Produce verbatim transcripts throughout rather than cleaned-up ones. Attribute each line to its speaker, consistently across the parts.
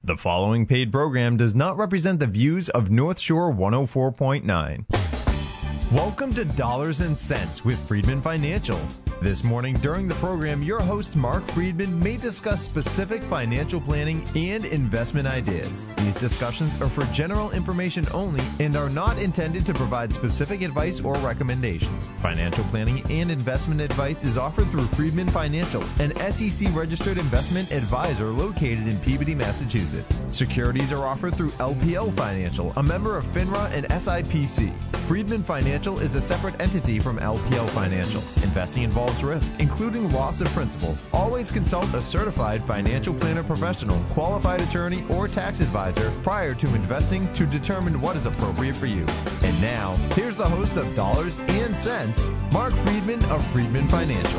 Speaker 1: The following paid program does not represent the views of North Shore one oh four point nine. Welcome to Dollars and Cents with Friedman Financial. This morning during the program, your host Mark Friedman may discuss specific financial planning and investment ideas. These discussions are for general information only and are not intended to provide specific advice or recommendations. Financial planning and investment advice is offered through Friedman Financial, an S E C-registered investment advisor located in Peabody, Massachusetts. Securities are offered through L P L Financial, a member of FINRA and S I P C. Friedman Financial is a separate entity from L P L Financial. Investing involves risk, including loss of principal. Always consult a certified financial planner professional, qualified attorney, or tax advisor prior to investing to determine what is appropriate for you. And now, here's the host of Dollars and Cents, Mark Friedman of Friedman Financial.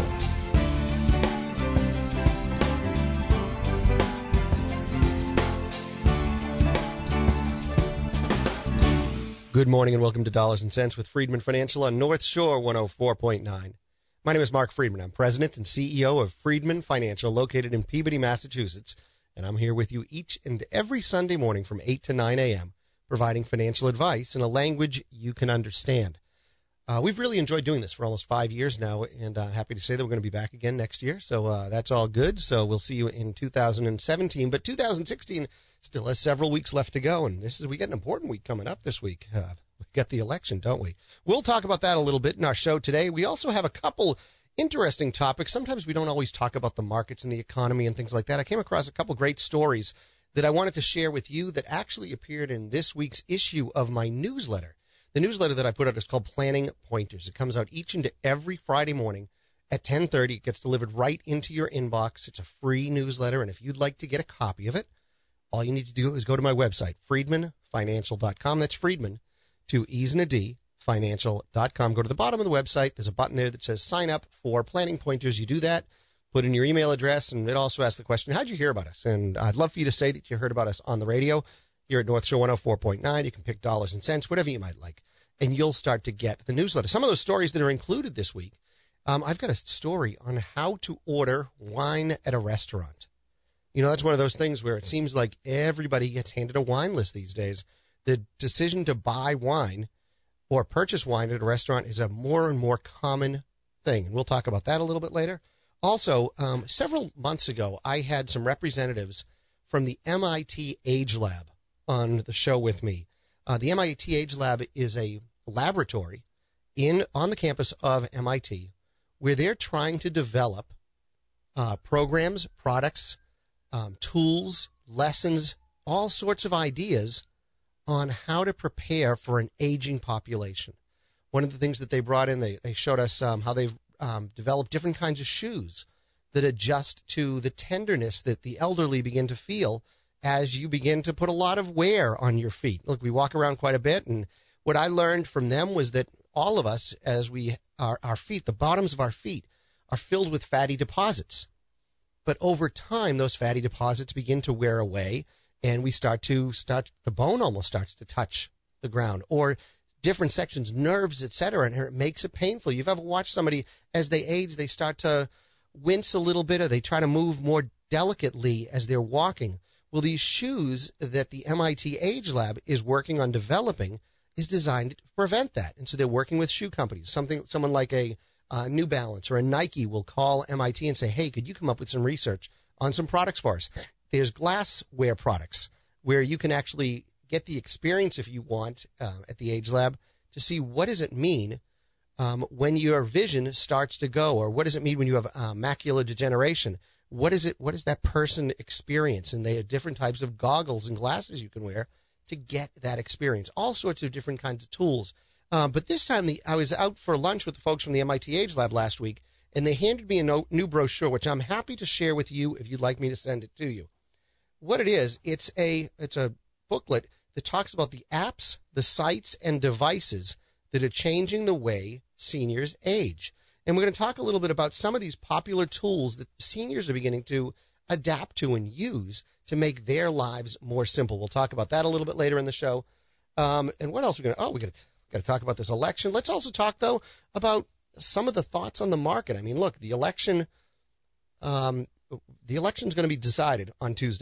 Speaker 2: Good morning and welcome to Dollars and Cents with Friedman Financial on North Shore one oh four point nine. My name is Mark Friedman. I'm president and C E O of Friedman Financial, located in Peabody, Massachusetts, and I'm here with you each and every Sunday morning from eight to nine a.m., providing financial advice in a language you can understand. Uh, we've really enjoyed doing this for almost five years now, and uh, happy to say that we're going to be back again next year, so uh, that's all good. So we'll see you in two thousand seventeen, but two thousand sixteen still has several weeks left to go, and this is we got an important week coming up this week. Uh, we've got the election, don't we? We'll talk about that a little bit in our show today. We also have a couple interesting topics. Sometimes we don't always talk about the markets and the economy and things like that. I came across a couple great stories that I wanted to share with you that actually appeared in this week's issue of my newsletter. The newsletter that I put out is called Planning Pointers. It comes out each and every Friday morning at ten thirty. It gets delivered right into your inbox. It's a free newsletter, and if you'd like to get a copy of it, all you need to do is go to my website, friedman financial dot com. That's Friedman, two E's and a D, financial dot com. Go to the bottom of the website. There's a button there that says sign up for Planning Pointers. You do that, put in your email address, and it also asks the question, how'd you hear about us? And I'd love for you to say that you heard about us on the radio here at North Shore one oh four point nine. You can pick dollars and cents, whatever you might like, and you'll start to get the newsletter. Some of those stories that are included this week, um, I've got a story on how to order wine at a restaurant. You know, that's one of those things where it seems like everybody gets handed a wine list these days. The decision to buy wine or purchase wine at a restaurant is a more and more common thing. And we'll talk about that a little bit later. Also, um, several months ago, I had some representatives from the M I T Age Lab on the show with me. Uh, the M I T Age Lab is a laboratory in on the campus of M I T where they're trying to develop uh, programs, products, um, tools, lessons, all sorts of ideas on how to prepare for an aging population. One of the things that they brought in, they, they showed us um, how they've um, developed different kinds of shoes that adjust to the tenderness that the elderly begin to feel as you begin to put a lot of wear on your feet. Look, we walk around quite a bit, and what I learned from them was that all of us, as we our, our feet, the bottoms of our feet, are filled with fatty deposits. But over time, those fatty deposits begin to wear away, and we start to start, the bone almost starts to touch the ground, or different sections, nerves, et cetera, and it makes it painful. You've ever watched somebody, as they age, they start to wince a little bit, or they try to move more delicately as they're walking. Well, these shoes that the M I T Age Lab is working on developing is designed to prevent that. And so they're working with shoe companies. Something, someone like a uh, New Balance or a Nike will call M I T and say, hey, could you come up with some research on some products for us? There's glassware products where you can actually get the experience, if you want, uh, at the Age Lab to see what does it mean um, when your vision starts to go, or what does it mean when you have uh, macular degeneration? What is it? What does that person experience? And they have different types of goggles and glasses you can wear to get that experience. All sorts of different kinds of tools. Uh, but this time, the, I was out for lunch with the folks from the M I T Age Lab last week, and they handed me a no, new brochure, which I'm happy to share with you if you'd like me to send it to you. What it is, it's a it's a booklet that talks about the apps, the sites, and devices that are changing the way seniors age. And we're going to talk a little bit about some of these popular tools that seniors are beginning to adapt to and use to make their lives more simple. We'll talk about that a little bit later in the show. Um, and what else are we going to, oh, we got to got to talk about this election. Let's also talk, though, about some of the thoughts on the market. I mean, look, the election, um, the election is going to be decided on Tuesday.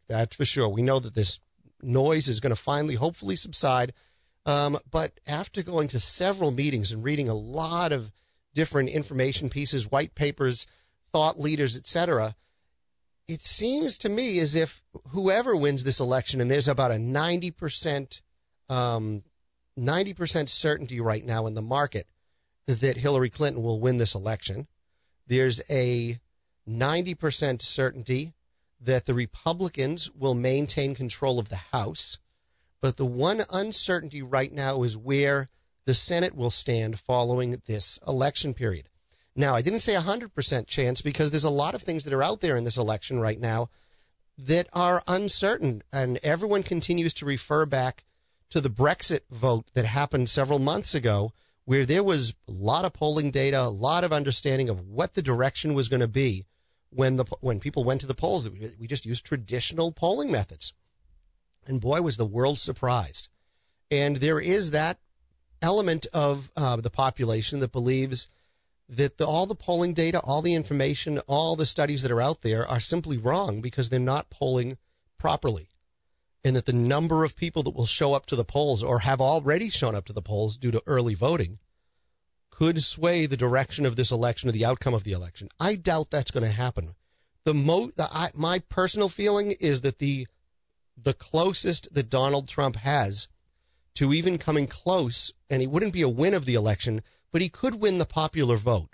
Speaker 2: That's for sure. We know that this noise is going to finally, hopefully, subside. Um, but after going to several meetings and reading a lot of different information pieces, white papers, thought leaders, et cetera, it seems to me as if whoever wins this election, and there's about a ninety percent, um, ninety percent certainty right now in the market that Hillary Clinton will win this election. There's a ninety percent certainty that the Republicans will maintain control of the House. But the one uncertainty right now is where the Senate will stand following this election period. Now, I didn't say a one hundred percent chance because there's a lot of things that are out there in this election right now that are uncertain. And everyone continues to refer back to the Brexit vote that happened several months ago, where there was a lot of polling data, a lot of understanding of what the direction was going to be when the when people went to the polls. We just used traditional polling methods. And boy, was the world surprised. And there is that element of uh, the population that believes that the, all the polling data, all the information, all the studies that are out there are simply wrong because they're not polling properly. And that the number of people that will show up to the polls or have already shown up to the polls due to early voting could sway the direction of this election or the outcome of the election. I doubt that's going to happen. The mo- the, I, my personal feeling is that the the closest that Donald Trump has to even coming close, and he wouldn't be a win of the election, but he could win the popular vote.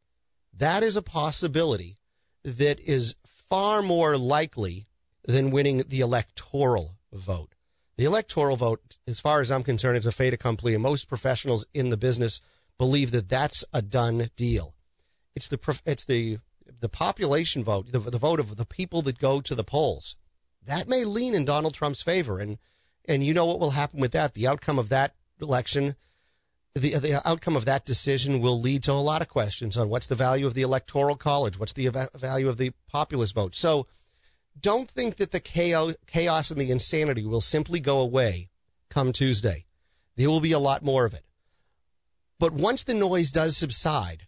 Speaker 2: That is a possibility that is far more likely than winning the electoral vote. The electoral vote, as far as I'm concerned, is a fait accompli, and most professionals in the business believe that that's a done deal. It's the it's the the population vote, the, the vote of the people that go to the polls. That may lean in Donald Trump's favor, and and you know what will happen with that. The outcome of that election, the the outcome of that decision will lead to a lot of questions on what's the value of the Electoral College, what's the value of the populist vote. So don't think that the chaos, chaos and the insanity will simply go away come Tuesday. There will be a lot more of it. But once the noise does subside,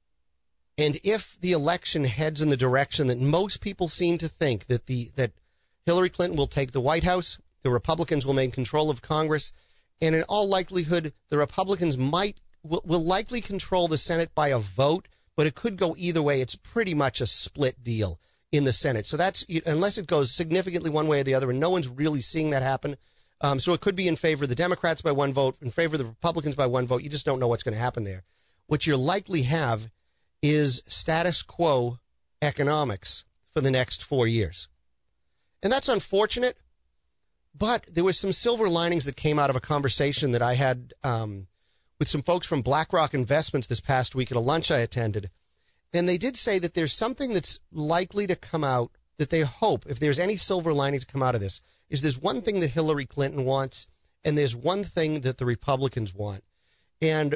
Speaker 2: and if the election heads in the direction that most people seem to think, that the that Hillary Clinton will take the White House, the Republicans will maintain control of Congress, and in all likelihood, the Republicans might will, will likely control the Senate by a vote, but it could go either way. It's pretty much a split deal in the Senate. So that's, unless it goes significantly one way or the other, and no one's really seeing that happen. Um, so it could be in favor of the Democrats by one vote, in favor of the Republicans by one vote. You just don't know what's going to happen there. What you likely have is status quo economics for the next four years. And that's unfortunate, but there was some silver linings that came out of a conversation that I had um, with some folks from BlackRock Investments this past week at a lunch I attended. And they did say that there's something that's likely to come out that they hope, if there's any silver lining to come out of this, is there's one thing that Hillary Clinton wants, and there's one thing that the Republicans want. And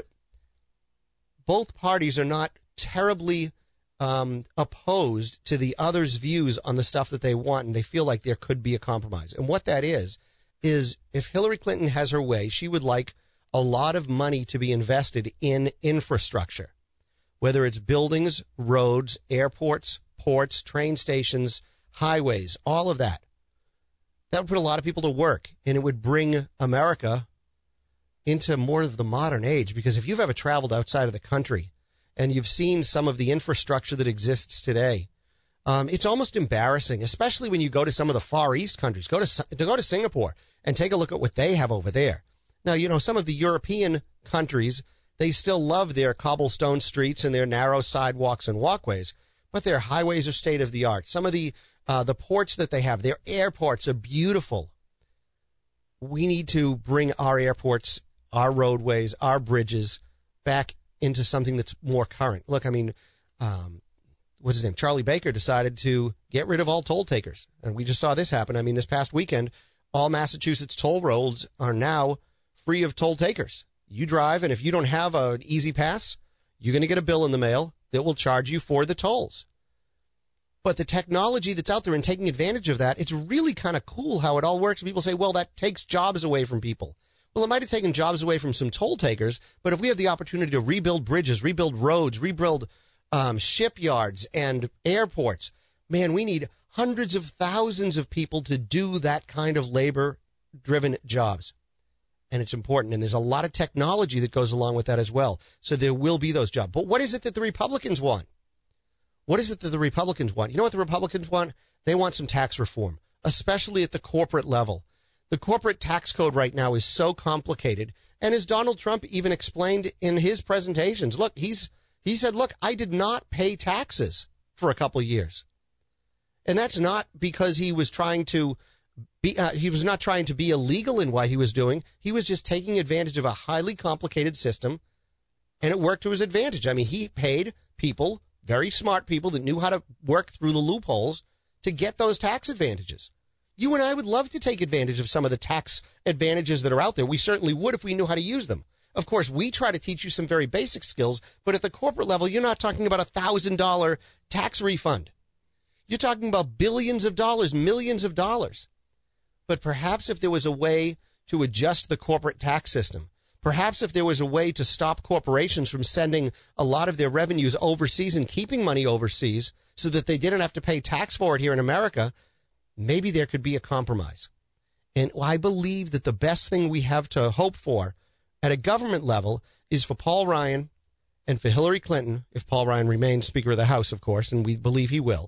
Speaker 2: both parties are not terribly um, opposed to the other's views on the stuff that they want, and they feel like there could be a compromise. And what that is, is if Hillary Clinton has her way, she would like a lot of money to be invested in infrastructure, whether it's buildings, roads, airports, ports, train stations, highways, all of that. That would put a lot of people to work, and it would bring America into more of the modern age. Because if you've ever traveled outside of the country and you've seen some of the infrastructure that exists today, um, it's almost embarrassing, especially when you go to some of the Far East countries. Go to, to go to Singapore and take a look at what they have over there. Now, you know, some of the European countries, they still love their cobblestone streets and their narrow sidewalks and walkways, but their highways are state of the art. Some of the uh, the ports that they have, their airports are beautiful. We need to bring our airports, our roadways, our bridges back into something that's more current. Look, I mean, um, what's his name? Charlie Baker decided to get rid of all toll takers. And we just saw this happen. I mean, this past weekend, all Massachusetts toll roads are now free of toll takers. You drive, and if you don't have an easy pass, you're going to get a bill in the mail that will charge you for the tolls. But the technology that's out there and taking advantage of that, it's really kind of cool how it all works. People say, well, that takes jobs away from people. Well, it might have taken jobs away from some toll takers, but if we have the opportunity to rebuild bridges, rebuild roads, rebuild um, shipyards and airports, man, we need hundreds of thousands of people to do that kind of labor-driven jobs. And it's important. And there's a lot of technology that goes along with that as well. So there will be those jobs. But what is it that the Republicans want? What is it that the Republicans want? You know what the Republicans want? They want some tax reform, especially at the corporate level. The corporate tax code right now is so complicated. And as Donald Trump even explained in his presentations, look, he's he said, look, I did not pay taxes for a couple of years. And that's not because he was trying to be, uh, he was not trying to be illegal in what he was doing. He was just taking advantage of a highly complicated system, and it worked to his advantage. I mean, he paid people, very smart people that knew how to work through the loopholes to get those tax advantages. You and I would love to take advantage of some of the tax advantages that are out there. We certainly would if we knew how to use them. Of course, we try to teach you some very basic skills, but at the corporate level, you're not talking about a one thousand dollars tax refund. You're talking about billions of dollars, millions of dollars. But perhaps if there was a way to adjust the corporate tax system, perhaps if there was a way to stop corporations from sending a lot of their revenues overseas and keeping money overseas so that they didn't have to pay tax for it here in America, maybe there could be a compromise. And I believe that the best thing we have to hope for at a government level is for Paul Ryan and for Hillary Clinton, if Paul Ryan remains Speaker of the House, of course, and we believe he will,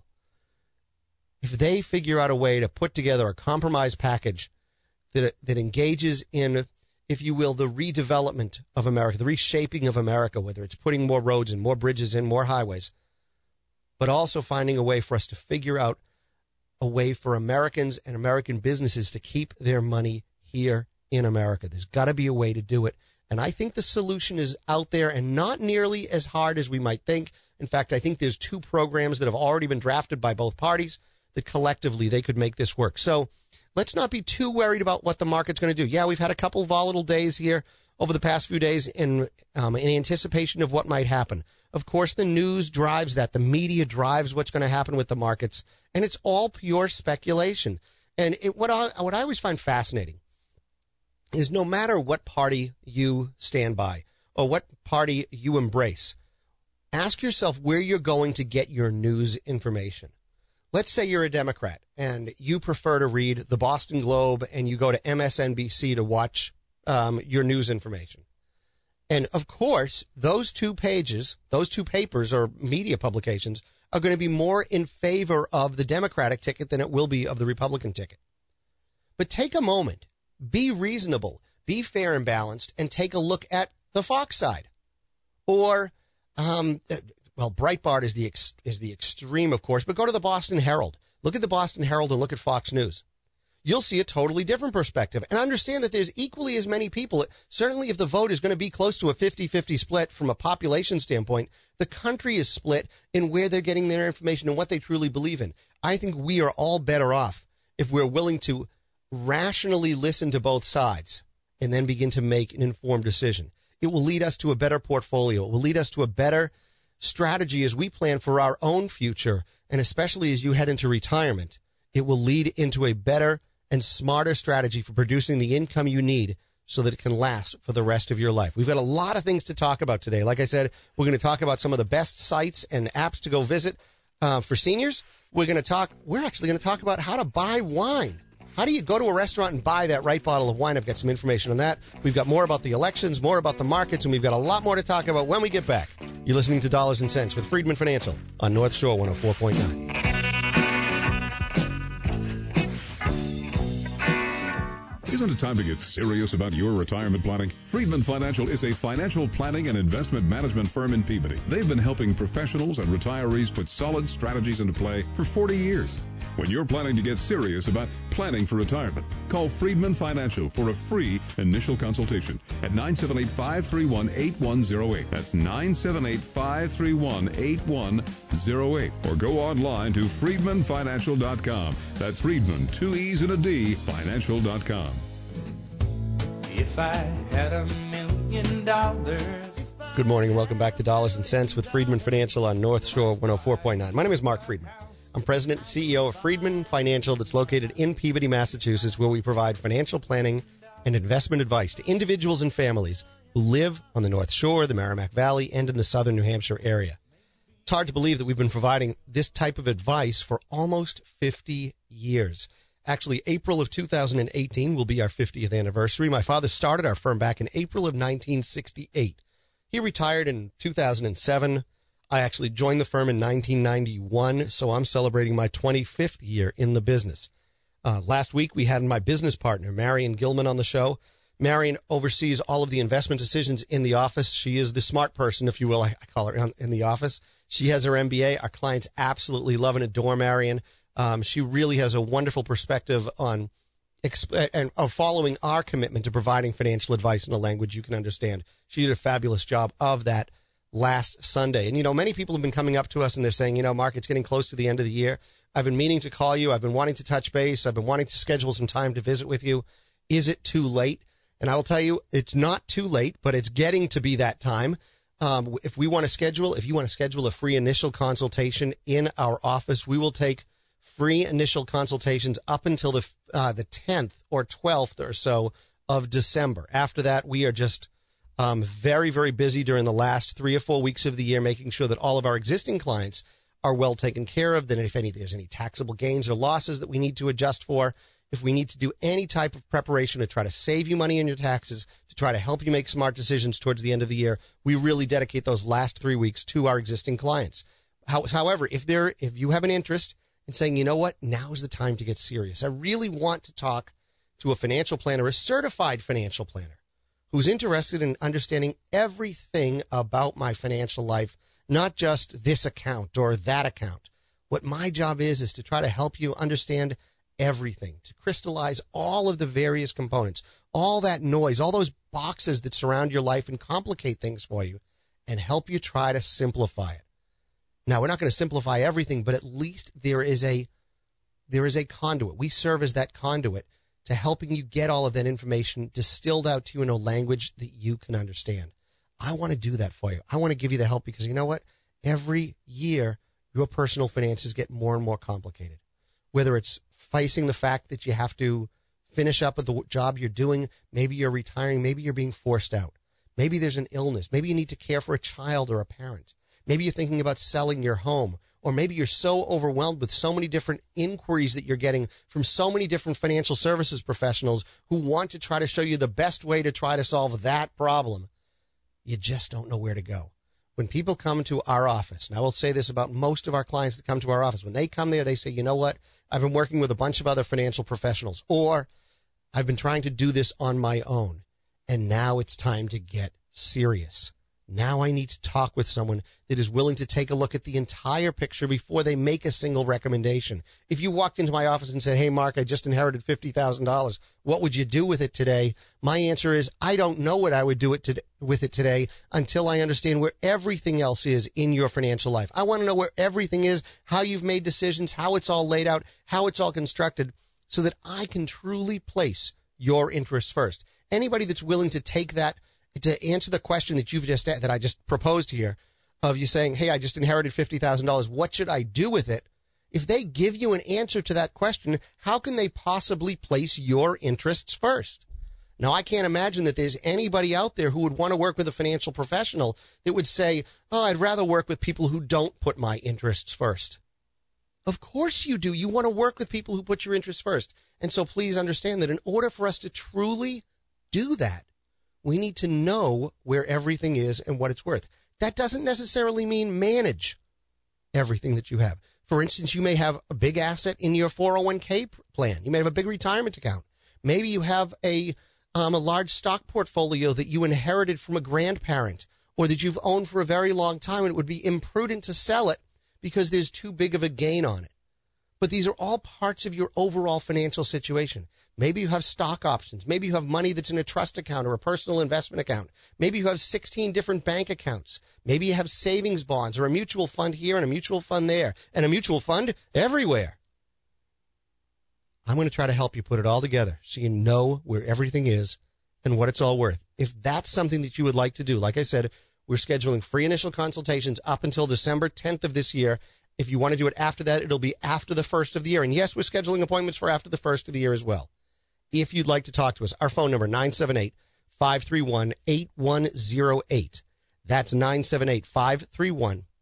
Speaker 2: if they figure out a way to put together a compromise package that that engages in, if you will, the redevelopment of America, the reshaping of America, whether it's putting more roads and more bridges in, more highways, but also finding a way for us to figure out a way for Americans and American businesses to keep their money here in America. There's got to be a way to do it. And I think the solution is out there and not nearly as hard as we might think. In fact, I think there's two programs that have already been drafted by both parties that collectively they could make this work. So let's not be too worried about what the market's going to do. Yeah, we've had a couple volatile days here over the past few days in, um, in anticipation of what might happen. Of course, the news drives that. The media drives what's going to happen with the markets, and it's all pure speculation. And it, what, I, what I always find fascinating is no matter what party you stand by or what party you embrace, ask yourself where you're going to get your news information. Let's say you're a Democrat and you prefer to read the Boston Globe and you go to M S N B C to watch um, your news information. And, of course, those two pages, those two papers or media publications are going to be more in favor of the Democratic ticket than it will be of the Republican ticket. But take a moment, be reasonable, be fair and balanced, and take a look at the Fox side. Or, um, well, Breitbart is the ex- is the extreme, of course, but go to the Boston Herald. Look at the Boston Herald and look at Fox News. You'll see a totally different perspective. And understand that there's equally as many people. Certainly if the vote is going to be close to a fifty-fifty split from a population standpoint, the country is split in where they're getting their information and what they truly believe in. I think we are all better off if we're willing to rationally listen to both sides and then begin to make an informed decision. It will lead us to a better portfolio. It will lead us to a better strategy as we plan for our own future, and especially as you head into retirement. It will lead into a better and smarter strategy for producing the income you need so that it can last for the rest of your life. We've got a lot of things to talk about today. Like I said, we're going to talk about some of the best sites and apps to go visit uh, for seniors. We're going to talk, we're actually going to talk about how to buy wine. How do you go to a restaurant and buy that right bottle of wine? I've got some information on that. We've got more about the elections, more about the markets, and we've got a lot more to talk about when we get back. You're listening to Dollars and Cents with Friedman Financial on North Shore one oh four point nine.
Speaker 3: Isn't it time to get serious about your retirement planning? Friedman Financial is a financial planning and investment management firm in Peabody. They've been helping professionals and retirees put solid strategies into play for forty years. When you're planning to get serious about planning for retirement, call Friedman Financial for a free initial consultation at nine seven eight, five three one, eight one zero eight. That's nine seven eight, five three one, eight one zero eight. Or go online to friedman financial dot com. That's Friedman, two E's and a D, financial dot com.
Speaker 4: If I had a million dollars.
Speaker 2: Good morning and welcome back to Dollars and Cents with Friedman Financial on North Shore one oh four point nine. My name is Mark Friedman. I'm president and C E O of Friedman Financial that's located in Peabody, Massachusetts, where we provide financial planning and investment advice to individuals and families who live on the North Shore, the Merrimack Valley, and in the southern New Hampshire area. It's hard to believe that we've been providing this type of advice for almost fifty years. Actually, April of two thousand eighteen will be our fiftieth anniversary. My father started our firm back in April of nineteen sixty-eight. He retired in two thousand seven. I actually joined the firm in nineteen ninety-one, so I'm celebrating my twenty-fifth year in the business. Uh, last week, we had my business partner, Marion Gilman, on the show. Marion oversees all of the investment decisions in the office. She is the smart person, if you will, I call her, in the office. She has her M B A. Our clients absolutely love and adore Marion. Um, she really has a wonderful perspective on exp- and of following our commitment to providing financial advice in a language you can understand. She did a fabulous job of that last Sunday. And, you know, many people have been coming up to us and they're saying, you know, Mark, it's getting close to the end of the year. I've been meaning to call you. I've been wanting to touch base. I've been wanting to schedule some time to visit with you. Is it too late? And I will tell you, it's not too late, but it's getting to be that time. Um, if we want to schedule, if you want to schedule a free initial consultation in our office, we will take free initial consultations up until the uh, the tenth or twelfth or so of December. After that, we are just um, very, very busy during the last three or four weeks of the year, making sure that all of our existing clients are well taken care of. Then if any, there's any taxable gains or losses that we need to adjust for, if we need to do any type of preparation to try to save you money in your taxes, to try to help you make smart decisions towards the end of the year, we really dedicate those last three weeks to our existing clients. How, however, if there, if you have an interest in saying, you know what, now is the time to get serious. I really want to talk to a financial planner, a certified financial planner, who's interested in understanding everything about my financial life, not just this account or that account. What my job is, is to try to help you understand everything, to crystallize all of the various components, all that noise, all those boxes that surround your life and complicate things for you, and help you try to simplify it. Now, we're not going to simplify everything, but at least there is a there is a conduit. We serve as that conduit to helping you get all of that information distilled out to you in a language that you can understand. I want to do that for you. I want to give you the help because you know what? Every year, your personal finances get more and more complicated. Whether it's facing the fact that you have to finish up with the job you're doing, maybe you're retiring, maybe you're being forced out. Maybe there's an illness. Maybe you need to care for a child or a parent. Maybe you're thinking about selling your home, or maybe you're so overwhelmed with so many different inquiries that you're getting from so many different financial services professionals who want to try to show you the best way to try to solve that problem. You just don't know where to go. When people come to our office, and I will say this about most of our clients that come to our office, when they come there, they say, you know what, I've been working with a bunch of other financial professionals, or I've been trying to do this on my own, and now it's time to get serious. Now I need to talk with someone that is willing to take a look at the entire picture before they make a single recommendation. If you walked into my office and said, hey, Mark, I just inherited fifty thousand dollars. What would you do with it today? My answer is, I don't know what I would do it to, with it today until I understand where everything else is in your financial life. I want to know where everything is, how you've made decisions, how it's all laid out, how it's all constructed, so that I can truly place your interests first. Anybody that's willing to take that, to answer the question that you've just that I just proposed here, of you saying, hey, I just inherited fifty thousand dollars. What should I do with it? If they give you an answer to that question, how can they possibly place your interests first? Now, I can't imagine that there's anybody out there who would want to work with a financial professional that would say, oh, I'd rather work with people who don't put my interests first. Of course you do. You want to work with people who put your interests first. And so please understand that in order for us to truly do that, we need to know where everything is and what it's worth. That doesn't necessarily mean manage everything that you have. For instance, you may have a big asset in your four oh one k plan. You may have a big retirement account. Maybe you have a um, a large stock portfolio that you inherited from a grandparent or that you've owned for a very long time, and it would be imprudent to sell it because there's too big of a gain on it. But these are all parts of your overall financial situation. Maybe you have stock options. Maybe you have money that's in a trust account or a personal investment account. Maybe you have sixteen different bank accounts. Maybe you have savings bonds or a mutual fund here and a mutual fund there and a mutual fund everywhere. I'm going to try to help you put it all together so you know where everything is and what it's all worth. If that's something that you would like to do, like I said, we're scheduling free initial consultations up until December tenth of this year. If you want to do it after that, it'll be after the first of the year. And yes, we're scheduling appointments for after the first of the year as well. If you'd like to talk to us, our phone number, nine seven eight, five three one, eight one zero eight. That's nine seven eight, five three one,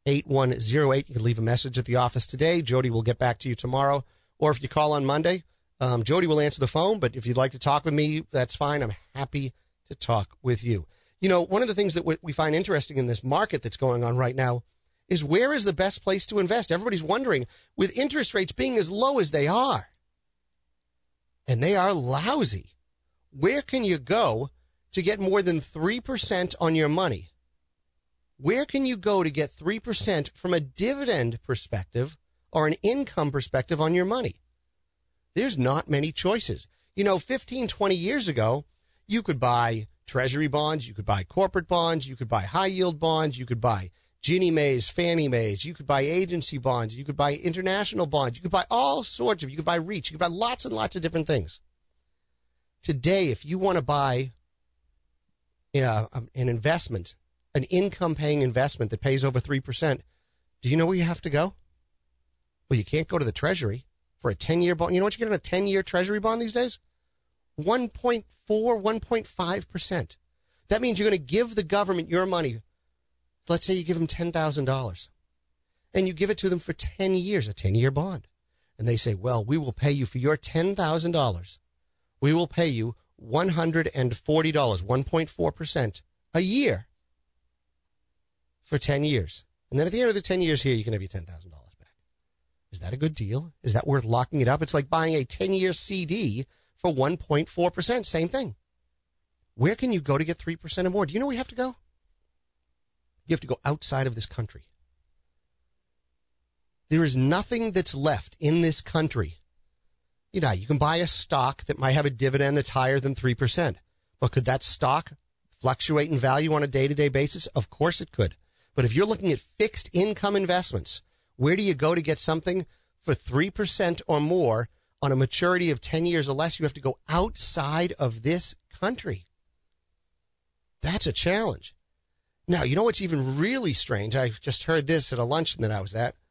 Speaker 2: eight one zero eight. You can leave a message at the office today. Jody will get back to you tomorrow. Or if you call on Monday, um, Jody will answer the phone. But if you'd like to talk with me, that's fine. I'm happy to talk with you. You know, one of the things that we find interesting in this market that's going on right now is where is the best place to invest? Everybody's wondering, with interest rates being as low as they are, and they are lousy, where can you go to get more than three percent on your money? Where can you go to get three percent from a dividend perspective or an income perspective on your money? There's not many choices. You know, fifteen, twenty years ago, you could buy Treasury bonds, you could buy corporate bonds, you could buy high-yield bonds, you could buy Ginnie Mae's, Fannie Mae's, you could buy agency bonds, you could buy international bonds, you could buy all sorts of, you could buy REITs, you could buy lots and lots of different things. Today, if you want to buy you know, an investment, an income-paying investment that pays over three percent, do you know where you have to go? Well, you can't go to the Treasury for a ten-year bond. You know what you get on a ten-year Treasury bond these days? one point four, one point five percent. That means you're going to give the government your money. Let's say you give them ten thousand dollars, and you give it to them for ten years, a ten-year bond. And they say, well, we will pay you for your ten thousand dollars. We will pay you one hundred forty dollars, one point four percent a year for ten years. And then at the end of the ten years here, you can have your ten thousand dollars back. Is that a good deal? Is that worth locking it up? It's like buying a ten-year C D for one point four percent. Same thing. Where can you go to get three percent or more? Do you know where you have to go? You have to go outside of this country. There is nothing that's left in this country. You know, you can buy a stock that might have a dividend that's higher than three percent. But could that stock fluctuate in value on a day-to-day basis? Of course it could. But if you're looking at fixed income investments, where do you go to get something for three percent or more on a maturity of ten years or less? You have to go outside of this country. That's a challenge. Now, you know what's even really strange? I just heard this at a luncheon that I was at.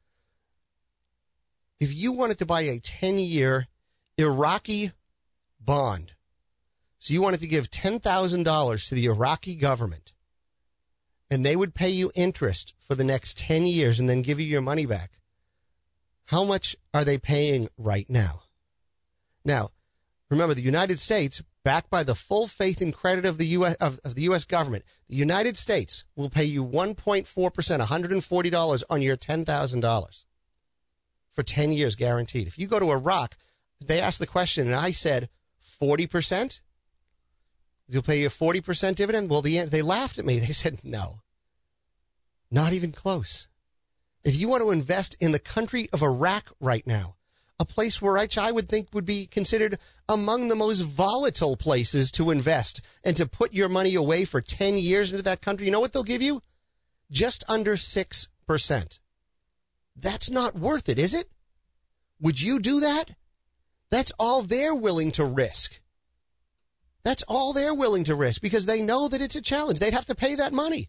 Speaker 2: If you wanted to buy a ten-year Iraqi bond, so you wanted to give ten thousand dollars to the Iraqi government, and they would pay you interest for the next ten years and then give you your money back, how much are they paying right now? Now, remember, the United States, backed by the full faith and credit of the U S of, of the U S government, the United States will pay you one point four percent, one hundred forty dollars on your ten thousand dollars for ten years guaranteed. If you go to Iraq, they asked the question, and I said, forty percent? You'll pay you a forty percent dividend? Well, the, they laughed at me. They said, no, not even close. If you want to invest in the country of Iraq right now, a place where I would think would be considered among the most volatile places to invest and to put your money away for ten years into that country, you know what they'll give you? Just under six percent. That's not worth it, is it? Would you do that? That's all they're willing to risk. That's all they're willing to risk because they know that it's a challenge. They'd have to pay that money.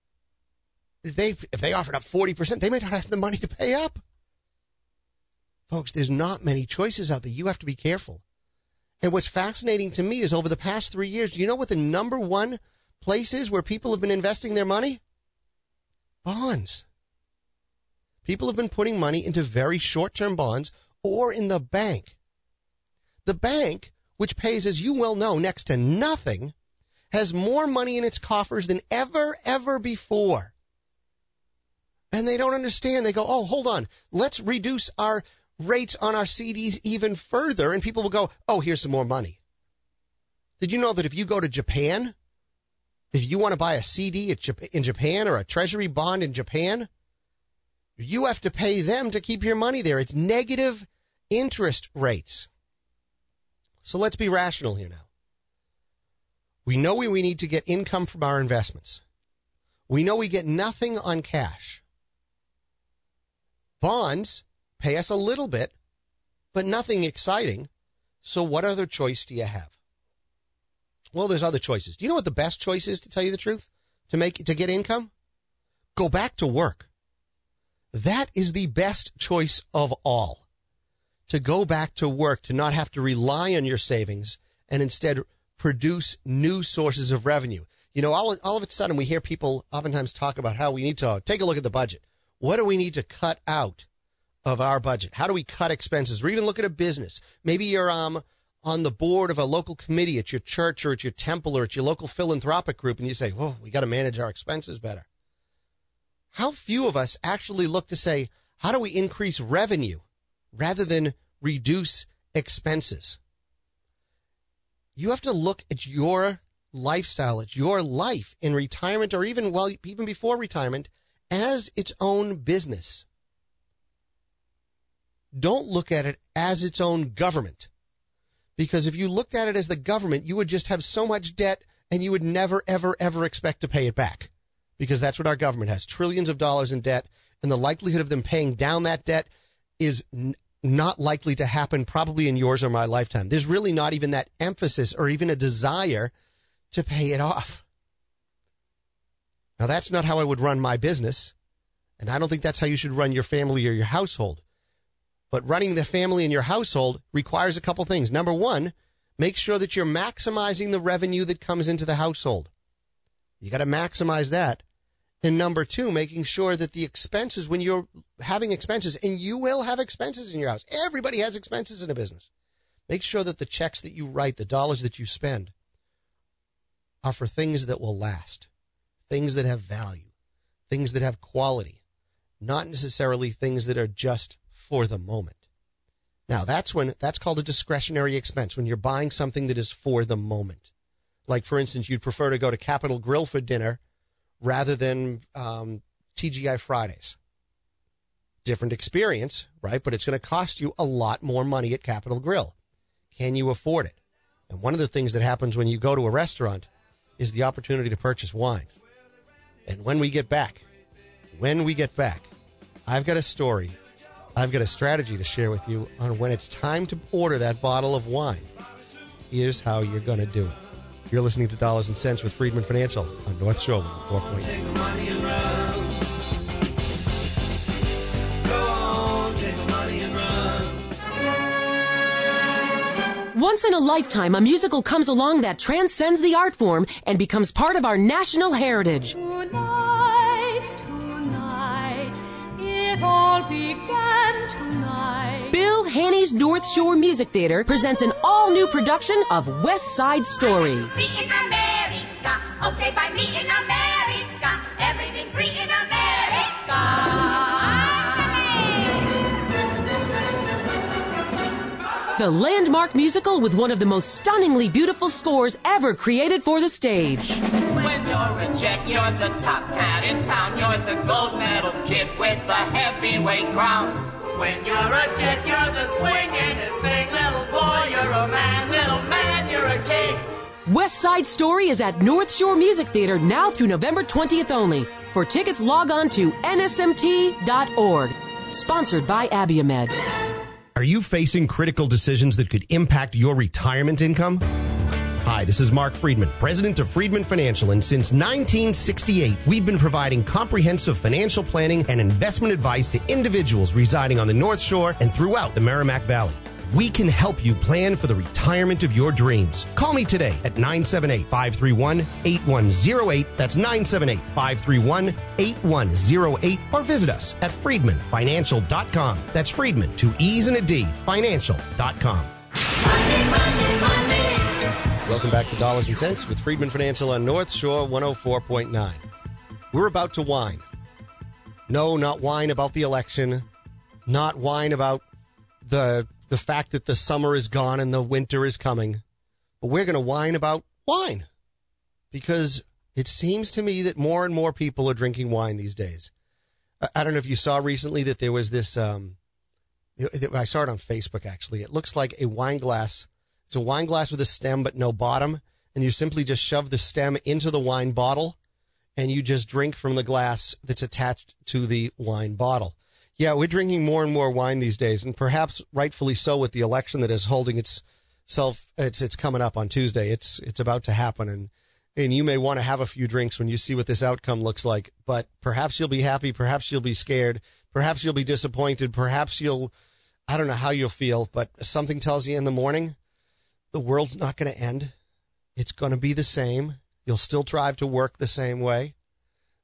Speaker 2: If they, if they offered up forty percent, they might not have the money to pay up. Folks, there's not many choices out there. You have to be careful. And what's fascinating to me is over the past three years, do you know what the number one place is where people have been investing their money? Bonds. People have been putting money into very short-term bonds or in the bank. The bank, which pays, as you well know, next to nothing, has more money in its coffers than ever, ever before. And they don't understand. They go, oh, hold on. Let's reduce our rates on our C Ds even further, and people will go, oh, here's some more money. Did you know that if you go to Japan, if you want to buy a C D in Japan or a treasury bond in Japan, you have to pay them to keep your money there. It's negative interest rates. So let's be rational here now. We know we, we need to get income from our investments. We know we get nothing on cash. Bonds pay us a little bit, but nothing exciting. So what other choice do you have? Well, there's other choices. Do you know what the best choice is, to tell you the truth, to make to get income? Go back to work. That is the best choice of all. To go back to work, to not have to rely on your savings and instead produce new sources of revenue. You know, all, all of a sudden we hear people oftentimes talk about how we need to take a look at the budget. What do we need to cut out of our budget? How do we cut expenses? Or even look at a business. Maybe you're um on the board of a local committee at your church or at your temple or at your local philanthropic group, and you say, "Whoa, we got to manage our expenses better." How few of us actually look to say, how do we increase revenue rather than reduce expenses? You have to look at your lifestyle, at your life in retirement or even well, even before retirement as its own business. Don't look at it as its own government. Because if you looked at it as the government, you would just have so much debt and you would never, ever, ever expect to pay it back. Because that's what our government has, trillions of dollars in debt, and the likelihood of them paying down that debt is n- not likely to happen probably in yours or my lifetime. There's really not even that emphasis or even a desire to pay it off. Now, that's not how I would run my business, and I don't think that's how you should run your family or your household. But running the family and your household requires a couple things. Number one, make sure that you're maximizing the revenue that comes into the household. You got to maximize that. And number two, making sure that the expenses, when you're having expenses, and you will have expenses in your house. Everybody has expenses in a business. Make sure that the checks that you write, the dollars that you spend, are for things that will last, things that have value, things that have quality, not necessarily things that are just for the moment. Now, that's when that's called a discretionary expense, when you're buying something that is for the moment. Like, for instance, you'd prefer to go to Capital Grille for dinner rather than um, T G I Fridays. Different experience, right? But it's going to cost you a lot more money at Capital Grille. Can you afford it? And one of the things that happens when you go to a restaurant is the opportunity to purchase wine. And when we get back, when we get back, I've got a story, I've got a strategy to share with you on when it's time to order that bottle of wine. Here's how you're going to do it. You're listening to Dollars and Cents with Friedman Financial on North Shore four point nine.
Speaker 5: Once in a lifetime, a musical comes along that transcends the art form and becomes part of our national heritage.
Speaker 6: Tonight, tonight, it all began tonight.
Speaker 5: Bill Haney's North Shore Music Theater presents an all-new production of West Side Story.
Speaker 7: Free in America, okay, by me in America, everything free in America.
Speaker 5: The landmark musical with one of the most stunningly beautiful scores ever created for the stage.
Speaker 4: When you're a jet, you're the top cat in town. You're the gold medal kid with the heavyweight crown. When you're a jet, you're the swingingest thing. Little boy, you're a man. Little man, you're a king.
Speaker 5: West Side Story is at North Shore Music Theater now through November twentieth only. For tickets, log on to N S M T dot org. Sponsored by Abiomed.
Speaker 2: Are you facing critical decisions that could impact your retirement income? Hi, this is Mark Friedman, president of Friedman Financial, and since nineteen sixty-eight, we've been providing comprehensive financial planning and investment advice to individuals residing on the North Shore and throughout the Merrimack Valley. We can help you plan for the retirement of your dreams. Call me today at nine seven eight, five three one, eight one zero eight. That's nine seven eight, five three one, eight one zero eight. Or visit us at Friedman Financial dot com. That's Friedman, two E's and a D, Financial dot com.
Speaker 7: Money, money, money.
Speaker 2: Welcome back to Dollars and Cents with Friedman Financial on North Shore one oh four point nine. We're about to whine. No, not whine about the election. Not whine about the... the fact that the summer is gone and the winter is coming. But we're going to whine about wine. Because it seems to me that more and more people are drinking wine these days. I don't know if you saw recently that there was this, um, I saw it on Facebook actually. It looks like a wine glass. It's a wine glass with a stem but no bottom. And you simply just shove the stem into the wine bottle and you just drink from the glass that's attached to the wine bottle. Yeah, we're drinking more and more wine these days, and perhaps rightfully so with the election that is holding itself. It's it's coming up on Tuesday. It's it's about to happen, and and you may want to have a few drinks when you see what this outcome looks like. But perhaps you'll be happy, perhaps you'll be scared, perhaps you'll be disappointed, perhaps you'll, I don't know how you'll feel, but something tells you in the morning, the world's not going to end. It's going to be the same. You'll still drive to work the same way.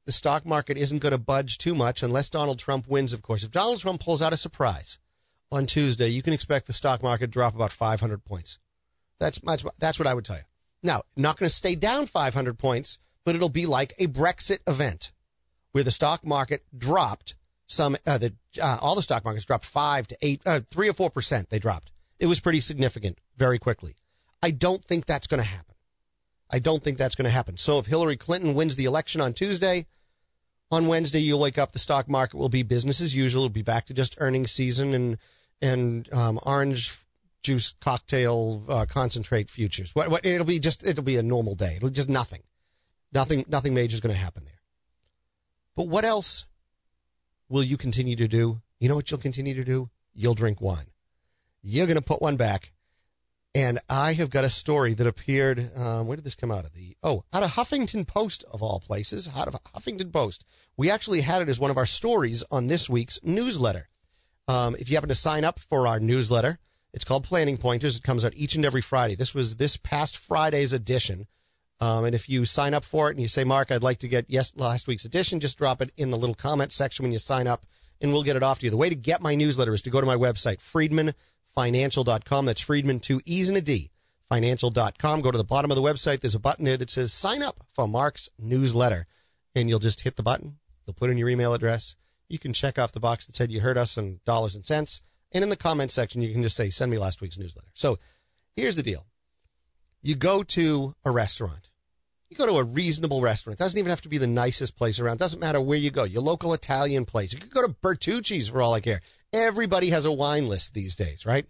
Speaker 2: the stock market isn't going to budge too much unless Donald Trump wins, of course. If Donald Trump pulls out a surprise on Tuesday, you can expect the stock market to drop about five hundred points. That's, that's, that's what I would tell you. Now, not going to stay down five hundred points, but it'll be like a Brexit event where the stock market dropped some, uh, the, uh, all the stock markets dropped five to eight, uh, three or four percent they dropped. It was pretty significant very quickly. I don't think that's going to happen. I don't think that's going to happen. So if Hillary Clinton wins the election on Tuesday, on Wednesday you'll wake up, the stock market will be business as usual. It'll be back to just earnings season and, and, um, orange juice cocktail, uh, concentrate futures. What, what, it'll be just, it'll be a normal day. It'll just nothing. Nothing, nothing major is going to happen there. But what else will you continue to do? You know what you'll continue to do? You'll drink wine. You're going to put one back. And I have got a story that appeared, um, where did this come out of? The Oh, out of Huffington Post, of all places. Out of Huffington Post. We actually had it as one of our stories on this week's newsletter. Um, if you happen to sign up for our newsletter, it's called Planning Pointers. It comes out each and every Friday. This was this past Friday's edition. Um, and if you sign up for it and you say, Mark, I'd like to get yes last week's edition, just drop it in the little comment section when you sign up, and we'll get it off to you. The way to get my newsletter is to go to my website, Friedman Financial dot com. That's Friedman, two E's and a D, financial dot com. Go to the bottom of the website. There's a button there that says sign up for Mark's newsletter. And you'll just hit the button. You'll put in your email address. You can check off the box that said you heard us on dollars and cents. And in the comment section, you can just say, send me last week's newsletter. So here's the deal. You go to a restaurant. You go to a reasonable restaurant. It doesn't even have to be the nicest place around. It doesn't matter where you go. Your local Italian place. You could go to Bertucci's for all I care. Everybody has a wine list these days, right?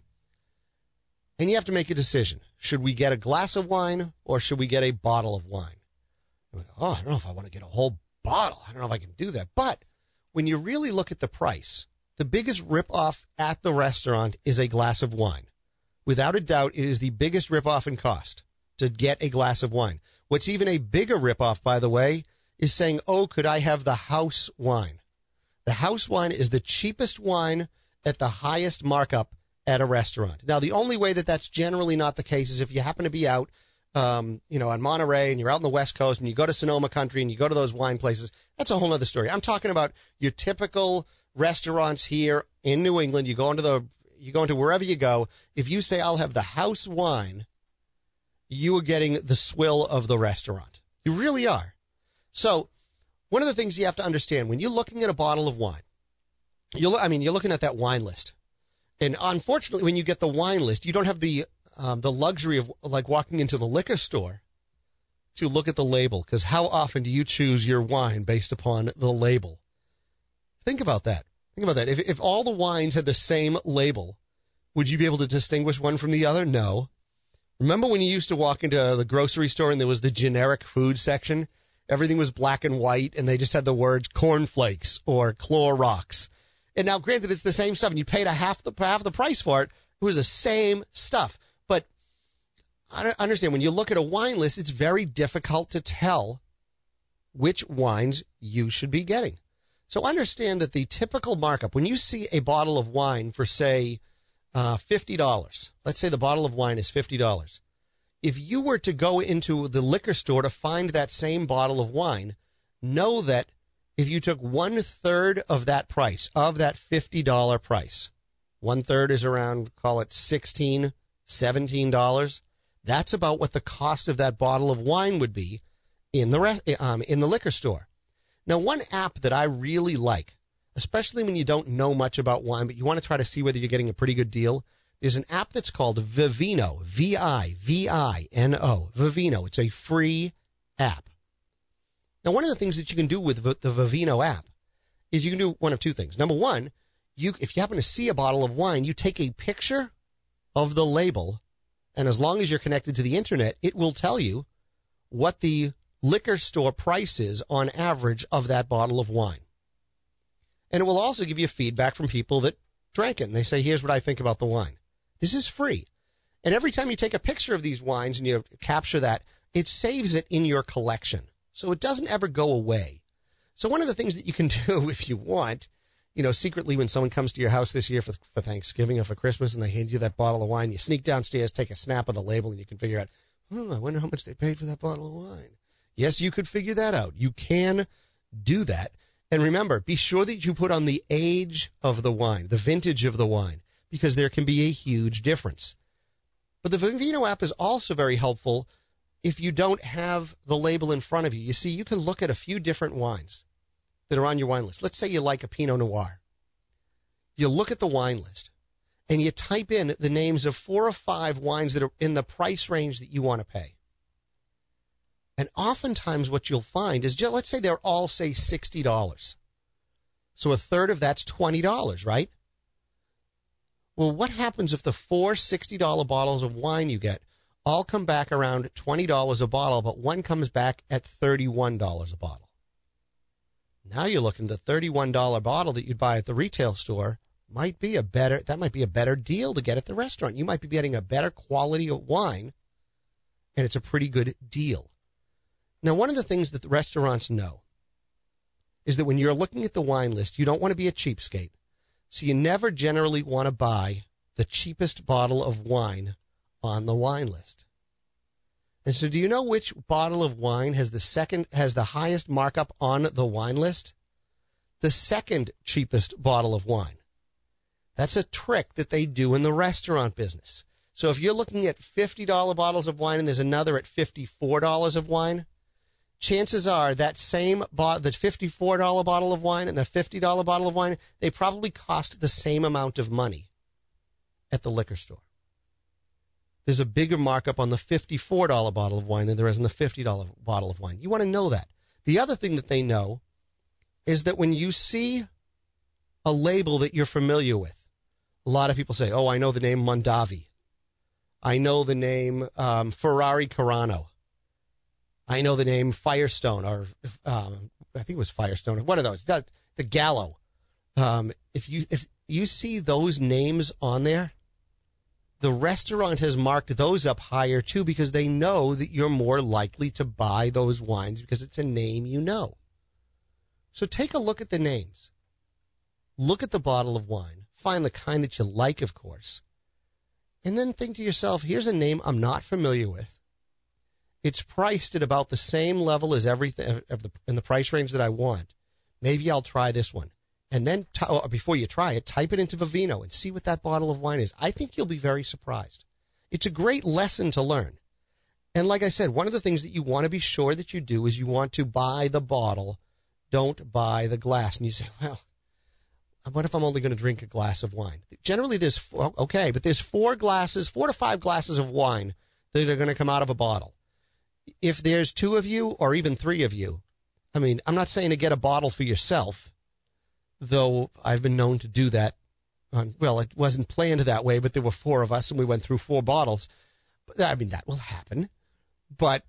Speaker 2: And you have to make a decision. Should we get a glass of wine or should we get a bottle of wine? I'm like, oh, I don't know if I want to get a whole bottle. I don't know if I can do that. But when you really look at the price, the biggest ripoff at the restaurant is a glass of wine. Without a doubt, it is the biggest ripoff in cost to get a glass of wine. What's even a bigger ripoff, by the way, is saying, oh, could I have the house wine? The house wine is the cheapest wine at the highest markup at a restaurant. Now, the only way that that's generally not the case is if you happen to be out, um, you know, on Monterey and you're out on the West Coast and you go to Sonoma Country and you go to those wine places. That's a whole other story. I'm talking about your typical restaurants here in New England. You go into the, you go into wherever you go. If you say, I'll have the house wine, you are getting the swill of the restaurant. You really are. So one of the things you have to understand when you're looking at a bottle of wine, you I mean, you're looking at that wine list. And unfortunately, when you get the wine list, you don't have the um, the luxury of like walking into the liquor store to look at the label. Because how often do you choose your wine based upon the label? Think about that. Think about that. If if all the wines had the same label, would you be able to distinguish one from the other? No. Remember when you used to walk into the grocery store and there was the generic food section? Everything was black and white, and they just had the words cornflakes or Clorox. And now, granted, it's the same stuff, and you paid a half the half the price for it. It was the same stuff. But I understand when you look at a wine list, it's very difficult to tell which wines you should be getting. So understand that the typical markup, when you see a bottle of wine for, say, uh, fifty dollars, let's say the bottle of wine is fifty dollars. If you were to go into the liquor store to find that same bottle of wine, know that if you took one third of that price, of that fifty dollars price, one third is around, call it sixteen dollars, seventeen dollars. That's about what the cost of that bottle of wine would be in the re- um, in the liquor store. Now, one app that I really like, especially when you don't know much about wine, but you want to try to see whether you're getting a pretty good deal, is an app that's called Vivino, V I V I N O, Vivino. It's a free app. Now, one of the things that you can do with the Vivino app is you can do one of two things. Number one, you if you happen to see a bottle of wine, you take a picture of the label, and as long as you're connected to the internet, it will tell you what the liquor store price is on average of that bottle of wine. And it will also give you feedback from people that drank it, and they say, here's what I think about the wine. This is free. And every time you take a picture of these wines and you capture that, it saves it in your collection. So it doesn't ever go away. So one of the things that you can do if you want, you know, secretly when someone comes to your house this year for, for Thanksgiving or for Christmas and they hand you that bottle of wine, you sneak downstairs, take a snap of the label, and you can figure out, oh, I wonder how much they paid for that bottle of wine. Yes, you could figure that out. You can do that. And remember, be sure that you put on the age of the wine, the vintage of the wine, because there can be a huge difference. But the Vivino app is also very helpful if you don't have the label in front of you. You see, you can look at a few different wines that are on your wine list. Let's say you like a Pinot Noir. You look at the wine list and you type in the names of four or five wines that are in the price range that you want to pay. And oftentimes what you'll find is, just, let's say they're all, say, sixty dollars. So a third of that's twenty dollars, right? Well, what happens if the four sixty dollar bottles of wine you get all come back around twenty dollars a bottle, but one comes back at thirty-one dollars a bottle? Now you're looking at the thirty-one dollar bottle that you'd buy at the retail store might be a better, that might be a better deal to get at the restaurant. You might be getting a better quality of wine, and it's a pretty good deal. Now, one of the things that the restaurants know is that when you're looking at the wine list, you don't want to be a cheapskate. So you never generally want to buy the cheapest bottle of wine on the wine list. And so do you know which bottle of wine has the second, has the highest markup on the wine list? The second cheapest bottle of wine. That's a trick that they do in the restaurant business. So if you're looking at fifty dollar bottles of wine and there's another at fifty-four dollars of wine, chances are that same bottle, the fifty-four dollar bottle of wine and the fifty dollar bottle of wine, they probably cost the same amount of money at the liquor store. There's a bigger markup on the fifty-four dollar bottle of wine than there is on the fifty dollar bottle of wine. You want to know that. The other thing that they know is that when you see a label that you're familiar with, a lot of people say, oh, I know the name Mondavi. I know the name um, Ferrari Carano. I know the name Firestone, or um, I think it was Firestone. One of those, the, the Gallo. Um, if you if you see those names on there, the restaurant has marked those up higher too, because they know that you're more likely to buy those wines because it's a name you know. So take a look at the names. Look at the bottle of wine. Find the kind that you like, of course. And then think to yourself, here's a name I'm not familiar with. It's priced at about the same level as everything of the, in the price range that I want. Maybe I'll try this one. And then, t- oh, before you try it, type it into Vivino and see what that bottle of wine is. I think you'll be very surprised. It's a great lesson to learn. And like I said, one of the things that you want to be sure that you do is you want to buy the bottle, don't buy the glass. And you say, well, what if I'm only going to drink a glass of wine? Generally, there's, four, okay, but there's four glasses, four to five glasses of wine that are going to come out of a bottle. If there's two of you or even three of you, I mean, I'm not saying to get a bottle for yourself, though I've been known to do that. On, well, it wasn't planned that way, but there were four of us and we went through four bottles. I mean, that will happen. But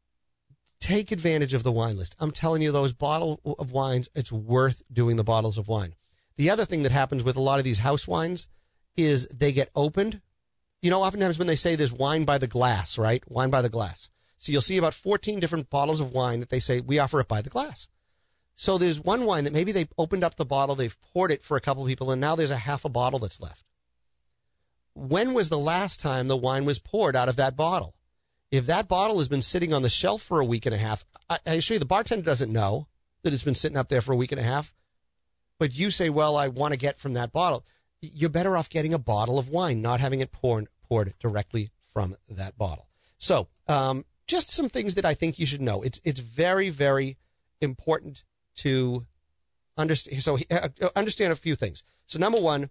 Speaker 2: take advantage of the wine list. I'm telling you, those bottles of wines, it's worth doing the bottles of wine. The other thing that happens with a lot of these house wines is they get opened. You know, oftentimes when they say there's wine by the glass, right? Wine by the glass. So you'll see about fourteen different bottles of wine that they say, we offer it by the glass. So there's one wine that maybe they opened up the bottle, they've poured it for a couple of people, and now there's a half a bottle that's left. When was the last time the wine was poured out of that bottle? If that bottle has been sitting on the shelf for a week and a half, I, I assure you the bartender doesn't know that it's been sitting up there for a week and a half. But you say, well, I want to get from that bottle. You're better off getting a bottle of wine, not having it poured, poured directly from that bottle. So um, just some things that I think you should know. It's it's very, very important to understand. So uh, understand a few things. So number one,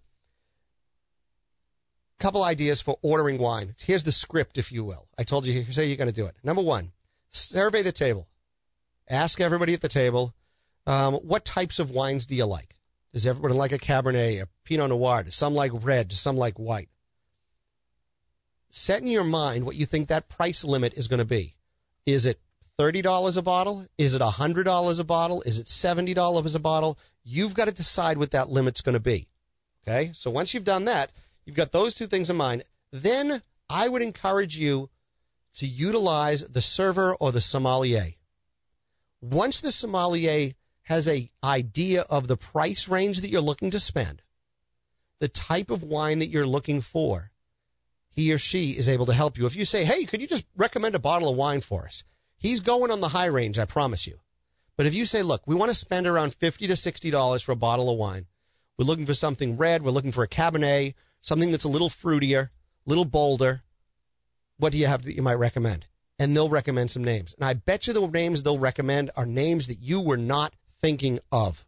Speaker 2: couple ideas for ordering wine. Here's the script, if you will. I told you, say you're going to do it. Number one, survey the table. Ask everybody at the table, um, what types of wines do you like? Does everyone like a Cabernet, a Pinot Noir? Does some like red? Does some like white? Set in your mind what you think that price limit is going to be. Is it thirty dollars a bottle? Is it one hundred dollars a bottle? Is it seventy dollars a bottle? You've got to decide what that limit's going to be. Okay? So once you've done that, you've got those two things in mind. Then I would encourage you to utilize the server or the sommelier. Once the sommelier has an idea of the price range that you're looking to spend, the type of wine that you're looking for, he or she is able to help you. If you say, hey, could you just recommend a bottle of wine for us? He's going on the high range, I promise you. But if you say, look, we want to spend around fifty to sixty dollars for a bottle of wine. We're looking for something red. We're looking for a Cabernet, something that's a little fruitier, a little bolder. What do you have that you might recommend? And they'll recommend some names. And I bet you the names they'll recommend are names that you were not thinking of.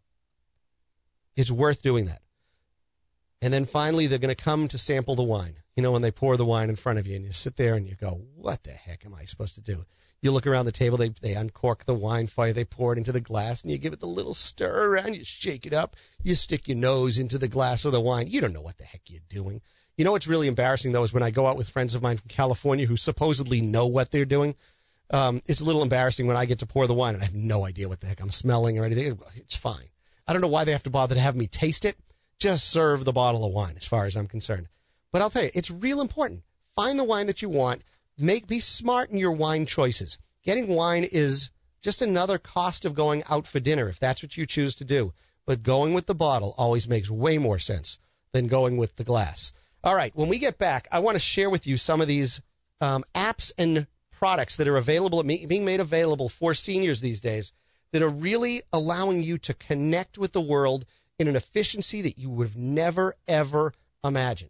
Speaker 2: It's worth doing that. And then finally, they're going to come to sample the wine. You know, when they pour the wine in front of you and you sit there and you go, what the heck am I supposed to do? You look around the table, they they uncork the wine for you, they pour it into the glass, and you give it the little stir around, you shake it up, you stick your nose into the glass of the wine. You don't know what the heck you're doing. You know what's really embarrassing, though, is when I go out with friends of mine from California who supposedly know what they're doing. Um, it's a little embarrassing when I get to pour the wine and I have no idea what the heck I'm smelling or anything. It's fine. I don't know why they have to bother to have me taste it. Just serve the bottle of wine, as far as I'm concerned. But I'll tell you, it's real important. Find the wine that you want. Make be smart in your wine choices. Getting wine is just another cost of going out for dinner, if that's what you choose to do. But going with the bottle always makes way more sense than going with the glass. All right, when we get back, I want to share with you some of these um, apps and products that are available, being made available for seniors these days, that are really allowing you to connect with the world in an efficiency that you would have never, ever imagined.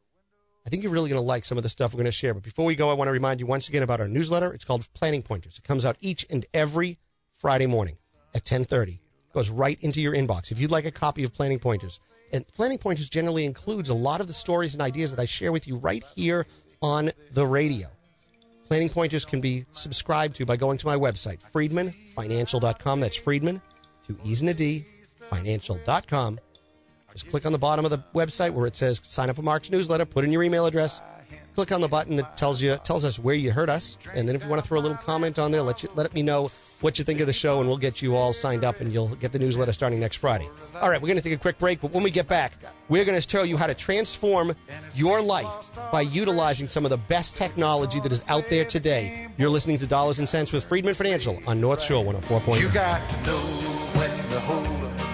Speaker 2: I think you're really going to like some of the stuff we're going to share. But before we go, I want to remind you once again about our newsletter. It's called Planning Pointers. It comes out each and every Friday morning at ten thirty. It goes right into your inbox. If you'd like a copy of Planning Pointers, and Planning Pointers generally includes a lot of the stories and ideas that I share with you right here on the radio. Planning Pointers can be subscribed to by going to my website, friedman financial dot com. That's Friedman, two E's and a D, financial dot com. Just click on the bottom of the website where it says sign up for Mark's newsletter, put in your email address, click on the button that tells you tells us where you heard us, and then if you want to throw a little comment on there, let you let me know what you think of the show, and we'll get you all signed up, and you'll get the newsletter starting next Friday. All right, we're going to take a quick break, but when we get back, we're going to show you how to transform your life by utilizing some of the best technology that is out there today. You're listening to Dollars and Cents with Friedman Financial on North Shore one oh four point nine.
Speaker 8: You got to know when to hold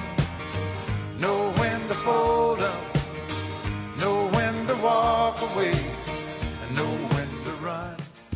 Speaker 8: up, know when to fold up, know when to walk away, and know when to run.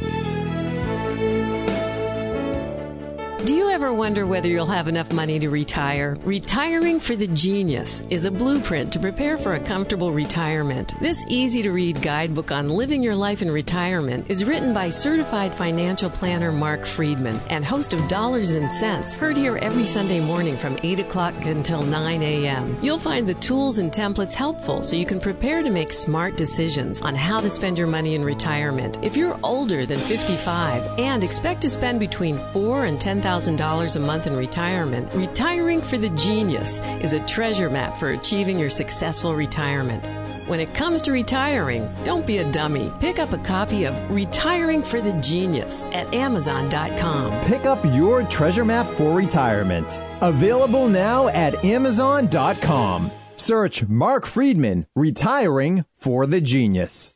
Speaker 5: Do you ever wonder whether you'll have enough money to retire? Retiring for the Genius is a blueprint to prepare for a comfortable retirement. This easy-to-read guidebook on living your life in retirement is written by certified financial planner Mark Friedman and host of Dollars and Cents, heard here every Sunday morning from eight o'clock until nine a.m. You'll find the tools and templates helpful so you can prepare to make smart decisions on how to spend your money in retirement. If you're older than fifty-five and expect to spend between four and ten thousand dollars a month in retirement, Retiring for the Genius is a treasure map for achieving your successful retirement. When it comes to retiring, don't be a dummy. Pick up a copy of Retiring for the Genius at amazon dot com.
Speaker 1: Pick up your treasure map for retirement. Available now at amazon dot com. Search Mark Friedman, Retiring for the Genius.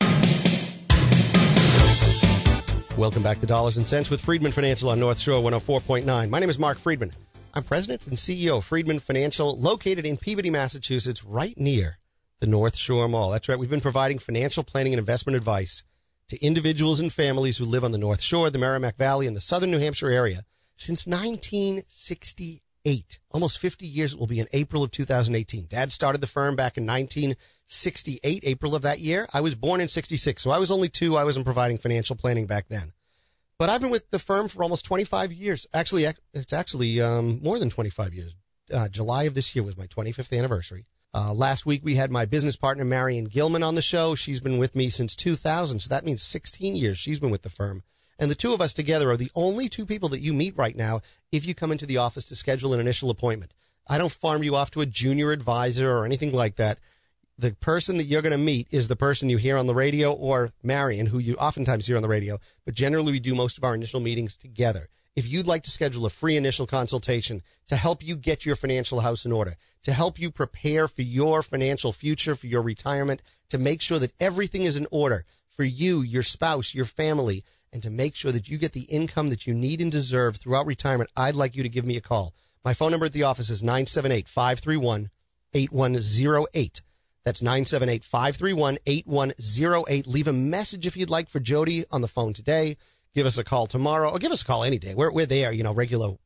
Speaker 2: Welcome back to Dollars and Cents with Friedman Financial on North Shore one oh four point nine. My name is Mark Friedman. I'm president and C E O of Friedman Financial, located in Peabody, Massachusetts, right near the North Shore Mall. That's right. We've been providing financial planning and investment advice to individuals and families who live on the North Shore, the Merrimack Valley, and the southern New Hampshire area since nineteen sixty-eight. Almost fifty years. It will be in April of two thousand eighteen. Dad started the firm back in nineteen sixty-eight, April of that year. I was born in sixty-six, so I was only two. I wasn't providing financial planning back then. But I've been with the firm for almost twenty-five years. Actually, it's actually um, more than twenty-five years. Uh, July of this year was my twenty-fifth anniversary. Uh, last week, we had my business partner, Marion Gilman, on the show. She's been with me since two thousand, so that means sixteen years she's been with the firm. And the two of us together are the only two people that you meet right now if you come into the office to schedule an initial appointment. I don't farm you off to a junior advisor or anything like that. The person that you're going to meet is the person you hear on the radio, or Marion, who you oftentimes hear on the radio, but generally we do most of our initial meetings together. If you'd like to schedule a free initial consultation to help you get your financial house in order, to help you prepare for your financial future, for your retirement, to make sure that everything is in order for you, your spouse, your family, and to make sure that you get the income that you need and deserve throughout retirement, I'd like you to give me a call. My phone number at the office is nine seven eight, five three one, eight one zero eight. That's nine seven eight, five three one, eight one zero eight. Leave a message if you'd like for Jody on the phone today. Give us a call tomorrow, or give us a call any day. We're, we're there, you know, regular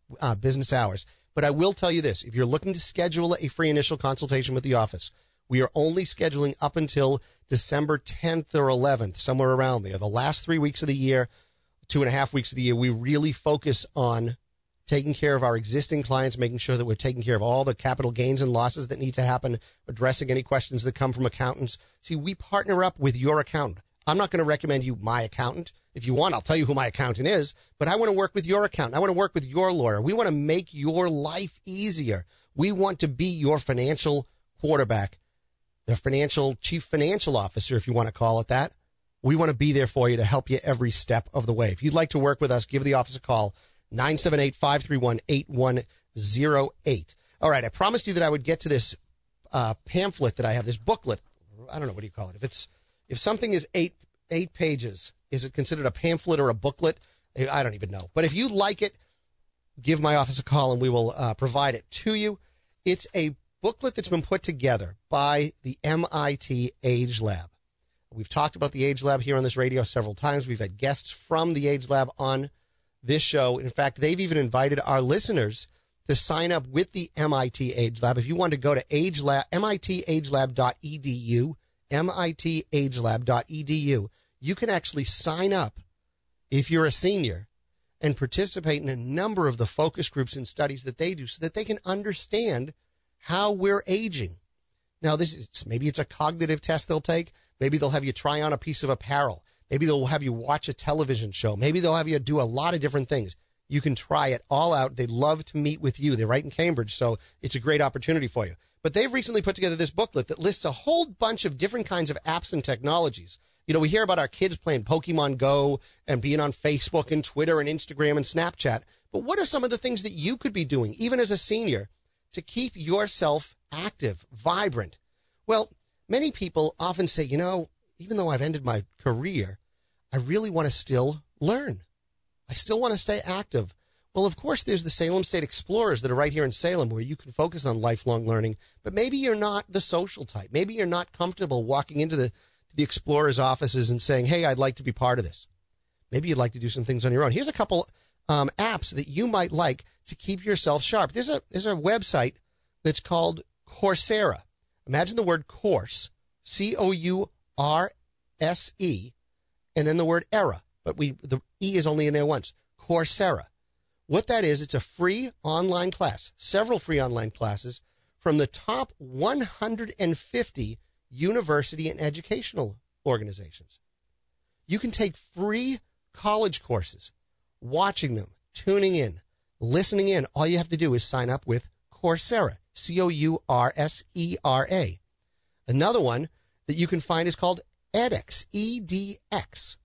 Speaker 2: uh, business hours. But I will tell you this. If you're looking to schedule a free initial consultation with the office, we are only scheduling up until December tenth or eleventh, somewhere around there. The last three weeks of the year, two and a half weeks of the year, we really focus on taking care of our existing clients, making sure that we're taking care of all the capital gains and losses that need to happen, addressing any questions that come from accountants. See, we partner up with your accountant. I'm not going to recommend you my accountant. If you want, I'll tell you who my accountant is, but I want to work with your accountant. I want to work with your lawyer. We want to make your life easier. We want to be your financial quarterback, the financial chief financial officer, if you want to call it that. We want to be there for you to help you every step of the way. If you'd like to work with us, give the office a call, nine seven eight, five three one, eight one zero eight. All right, I promised you that I would get to this uh, pamphlet that I have, this booklet. I don't know, what do you call it? If it's if something is eight eight pages, is it considered a pamphlet or a booklet? I don't even know. But if you like it, give my office a call and we will uh, provide it to you. It's a booklet that's been put together by the M I T Age Lab. We've talked about the Age Lab here on this radio several times. We've had guests from the Age Lab on this show. In fact, they've even invited our listeners to sign up with the M I T Age Lab. If you want to go to Age Lab, M I T age lab dot e d u, M I T age lab dot e d u, you can actually sign up if you're a senior and participate in a number of the focus groups and studies that they do so that they can understand how we're aging. Now, this is, maybe it's a cognitive test they'll take. Maybe they'll have you try on a piece of apparel. Maybe they'll have you watch a television show. Maybe they'll have you do a lot of different things. You can try it all out. They'd love to meet with you. They're right in Cambridge, so it's a great opportunity for you. But they've recently put together this booklet that lists a whole bunch of different kinds of apps and technologies. You know, we hear about our kids playing Pokemon Go and being on Facebook and Twitter and Instagram and Snapchat. But what are some of the things that you could be doing, even as a senior, to keep yourself active, vibrant? Well, many people often say, you know, even though I've ended my career, I really want to still learn. I still want to stay active. Well, of course, there's the Salem State Explorers that are right here in Salem where you can focus on lifelong learning. But maybe you're not the social type. Maybe you're not comfortable walking into the, the Explorers' offices and saying, hey, I'd like to be part of this. Maybe you'd like to do some things on your own. Here's a couple um, apps that you might like to keep yourself sharp. There's a, there's a website that's called Coursera. Imagine the word course, C O U R S E, and then the word era. But we the E is only in there once. Coursera. What that is, it's a free online class, several free online classes from the top one hundred fifty university and educational organizations. You can take free college courses, watching them, tuning in, listening in. All you have to do is sign up with Coursera, C O U R S E R A. Another one that you can find is called edX, E D X.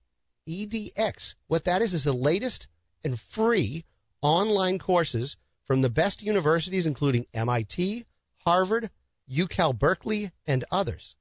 Speaker 2: E D X. What that is is the latest and free online courses from the best universities, including M I T, Harvard, UCal Berkeley, and others.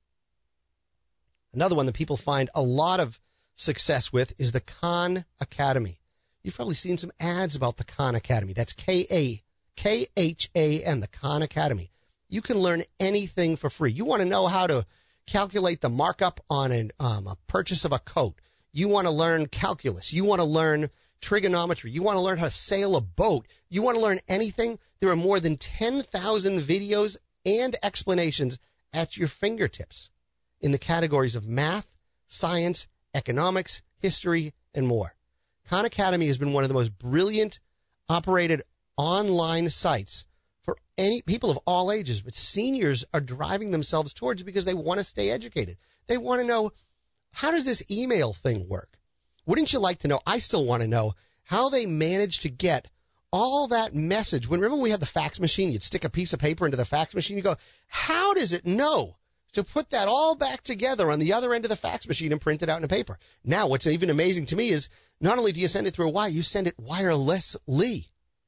Speaker 2: Another one that people find a lot of success with is the Khan Academy. You've probably seen some ads about the Khan Academy. That's K A K H A N, the Khan Academy. You can learn anything for free. You want to know how to calculate the markup on an, um, a purchase of a coat. You want to learn calculus. You want to learn trigonometry. You want to learn how to sail a boat. You want to learn anything. There are more than ten thousand videos and explanations at your fingertips in the categories of math, science, economics, history, and more. Khan Academy has been one of the most brilliant operated online sites for any people of all ages, but seniors are driving themselves towards it because they want to stay educated. They want to know, how does this email thing work? Wouldn't you like to know? I still want to know how they managed to get all that message. When remember we had the fax machine, you'd stick a piece of paper into the fax machine. You go, how does it know to put that all back together on the other end of the fax machine and print it out in a paper? Now, what's even amazing to me is not only do you send it through a wire, you send it wirelessly.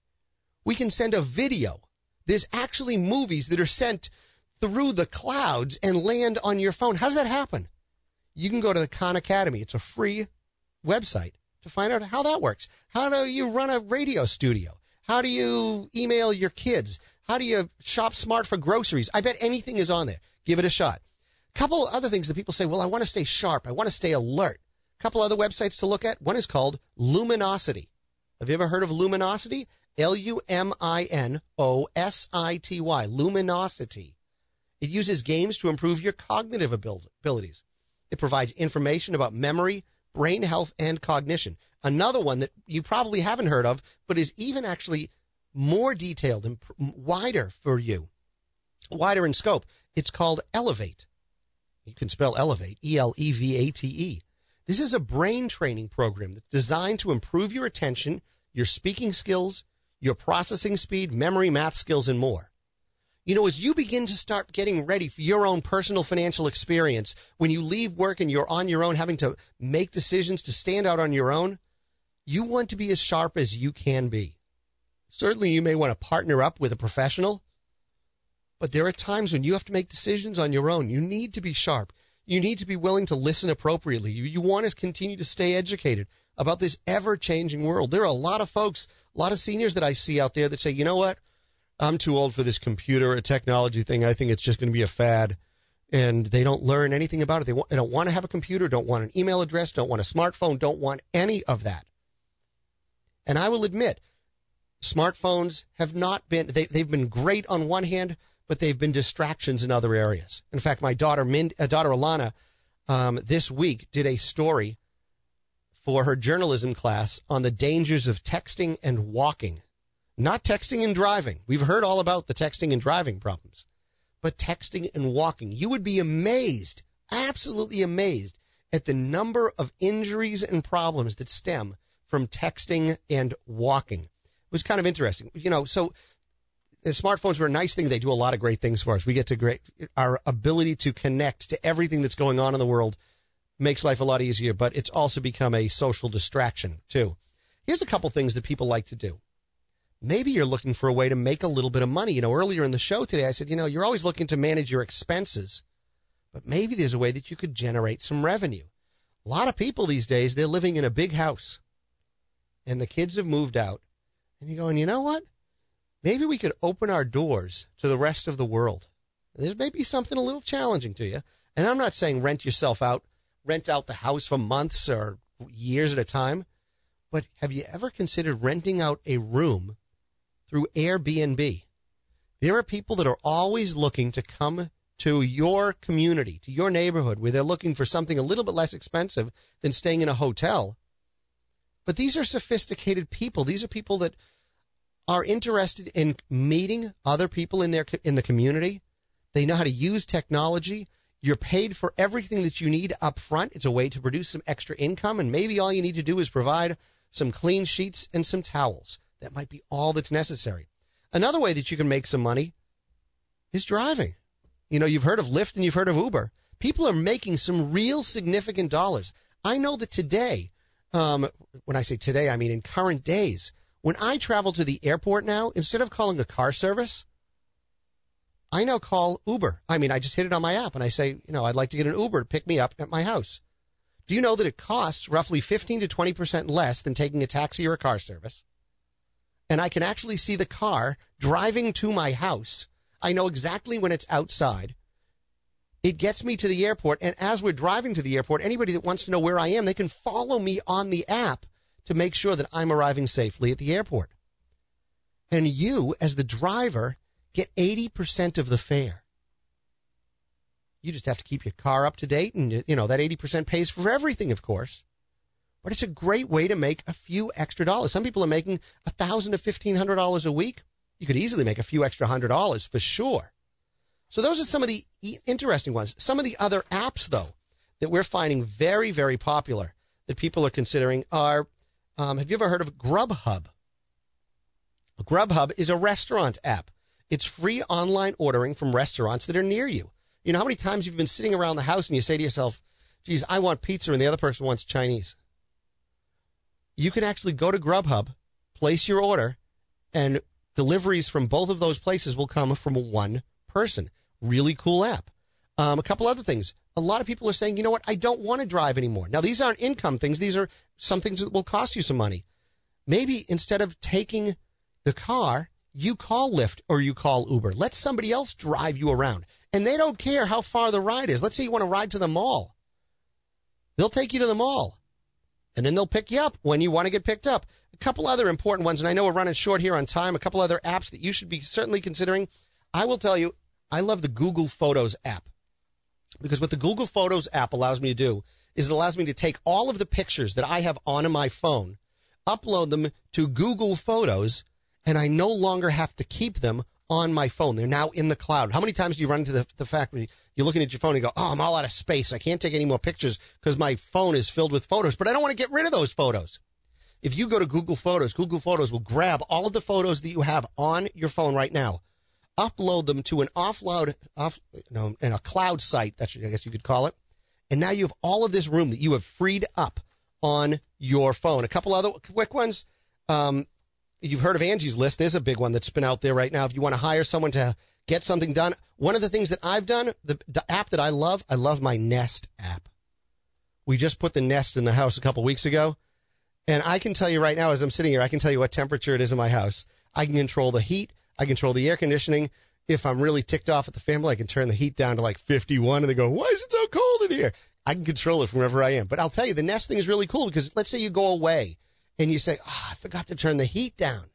Speaker 2: We can send a video. There's actually movies that are sent through the clouds and land on your phone. How does that happen? You can go to the Khan Academy. It's a free website to find out how that works. How do you run a radio studio? How do you email your kids? How do you shop smart for groceries? I bet anything is on there. Give it a shot. A couple other things that people say, well, I want to stay sharp. I want to stay alert. A couple other websites to look at. One is called Luminosity. Have you ever heard of Luminosity? L U M I N O S I T Y, Luminosity. It uses games to improve your cognitive abil- abilities. It provides information about memory, brain health, and cognition. Another one that you probably haven't heard of, but is even actually more detailed and pr- wider for you, wider in scope. It's called Elevate. You can spell Elevate, E L E V A T E. This is a brain training program that's designed to improve your attention, your speaking skills, your processing speed, memory, math skills, and more. You know, as you begin to start getting ready for your own personal financial experience, when you leave work and you're on your own, having to make decisions to stand out on your own, you want to be as sharp as you can be. Certainly, you may want to partner up with a professional, but there are times when you have to make decisions on your own. You need to be sharp. You need to be willing to listen appropriately. You, you want to continue to stay educated about this ever-changing world. There are a lot of folks, a lot of seniors that I see out there that say, you know what? I'm too old for this computer or technology thing. I think it's just going to be a fad. And they don't learn anything about it. They, want, they don't want to have a computer, don't want an email address, don't want a smartphone, don't want any of that. And I will admit, smartphones have not been, they, they've been great on one hand, but they've been distractions in other areas. In fact, my daughter, Mind, uh, daughter Alana, um, this week did a story for her journalism class on the dangers of texting and walking. Not texting and driving. We've heard all about the texting and driving problems. But texting and walking. You would be amazed, absolutely amazed, at the number of injuries and problems that stem from texting and walking. It was kind of interesting. You know, so the smartphones were a nice thing. They do a lot of great things for us. We get to great, our ability to connect to everything that's going on in the world makes life a lot easier, but it's also become a social distraction, too. Here's a couple things that people like to do. Maybe you're looking for a way to make a little bit of money. You know, earlier in the show today, I said, you know, you're always looking to manage your expenses, but maybe there's a way that you could generate some revenue. A lot of people these days, they're living in a big house, and the kids have moved out, and you're going, you know what? Maybe we could open our doors to the rest of the world. There may be something a little challenging to you, and I'm not saying rent yourself out, rent out the house for months or years at a time, but have you ever considered renting out a room through Airbnb? There are people that are always looking to come to your community, to your neighborhood, where they're looking for something a little bit less expensive than staying in a hotel. But these are sophisticated people. These are people that are interested in meeting other people in their in the community. They know how to use technology. You're paid for everything that you need up front. It's a way to produce some extra income, and maybe all you need to do is provide some clean sheets and some towels. That might be all that's necessary. Another way that you can make some money is driving. You know, you've heard of Lyft and you've heard of Uber. People are making some real significant dollars. I know that today, um, when I say today, I mean in current days, when I travel to the airport now, instead of calling a car service, I now call Uber. I mean, I just hit it on my app and I say, you know, I'd like to get an Uber to pick me up at my house. Do you know that it costs roughly fifteen to twenty percent less than taking a taxi or a car service? And I can actually see the car driving to my house. I know exactly when it's outside. It gets me to the airport, and as we're driving to the airport, anybody that wants to know where I am, they can follow me on the app to make sure that I'm arriving safely at the airport. And you, as the driver, get eighty percent of the fare. You just have to keep your car up to date, and, you know, that eighty percent pays for everything, of course. But it's a great way to make a few extra dollars. Some people are making one thousand dollars to fifteen hundred dollars a week. You could easily make a few extra hundred dollars for sure. So those are some of the interesting ones. Some of the other apps, though, that we're finding very, very popular that people are considering are, um, have you ever heard of Grubhub? Grubhub is a restaurant app. It's free online ordering from restaurants that are near you. You know how many times you've been sitting around the house and you say to yourself, geez, I want pizza and the other person wants Chinese. You can actually go to Grubhub, place your order, and deliveries from both of those places will come from one person. Really cool app. Um, a couple other things. A lot of people are saying, you know what, I don't want to drive anymore. Now, these aren't income things. These are some things that will cost you some money. Maybe instead of taking the car, you call Lyft or you call Uber. Let somebody else drive you around. And they don't care how far the ride is. Let's say you want to ride to the mall. They'll take you to the mall. and then they'll pick you up when you want to get picked up. A couple other important ones, and I know we're running short here on time, a couple other apps that you should be certainly considering. I will tell you, I love the Google Photos app, because what the Google Photos app allows me to do is it allows me to take all of the pictures that I have on my phone, upload them to Google Photos, and I no longer have to keep them on my phone. They're now in the cloud. How many times do you run into the, the fact where you're looking at your phone and you go, oh, I'm all out of space. I can't take any more pictures because my phone is filled with photos, but I don't want to get rid of those photos. If you go to Google Photos, Google Photos will grab all of the photos that you have on your phone right now, upload them to an offload, off, no, in a cloud site, that's what I guess you could call it, and now you have all of this room that you have freed up on your phone. A couple other quick ones. Um, You've heard of Angie's List. There's a big one that's been out there right now. If you want to hire someone to get something done, one of the things that I've done, the, the app that I love, I love my Nest app. We just put the Nest in the house a couple weeks ago, and I can tell you right now, as I'm sitting here, I can tell you what temperature it is in my house. I can control the heat. I control the air conditioning. If I'm really ticked off at the family, I can turn the heat down to like fifty-one, and they go, why is it so cold in here? I can control it from wherever I am. But I'll tell you, the Nest thing is really cool, because let's say you go away, and you say, oh, I forgot to turn the heat down.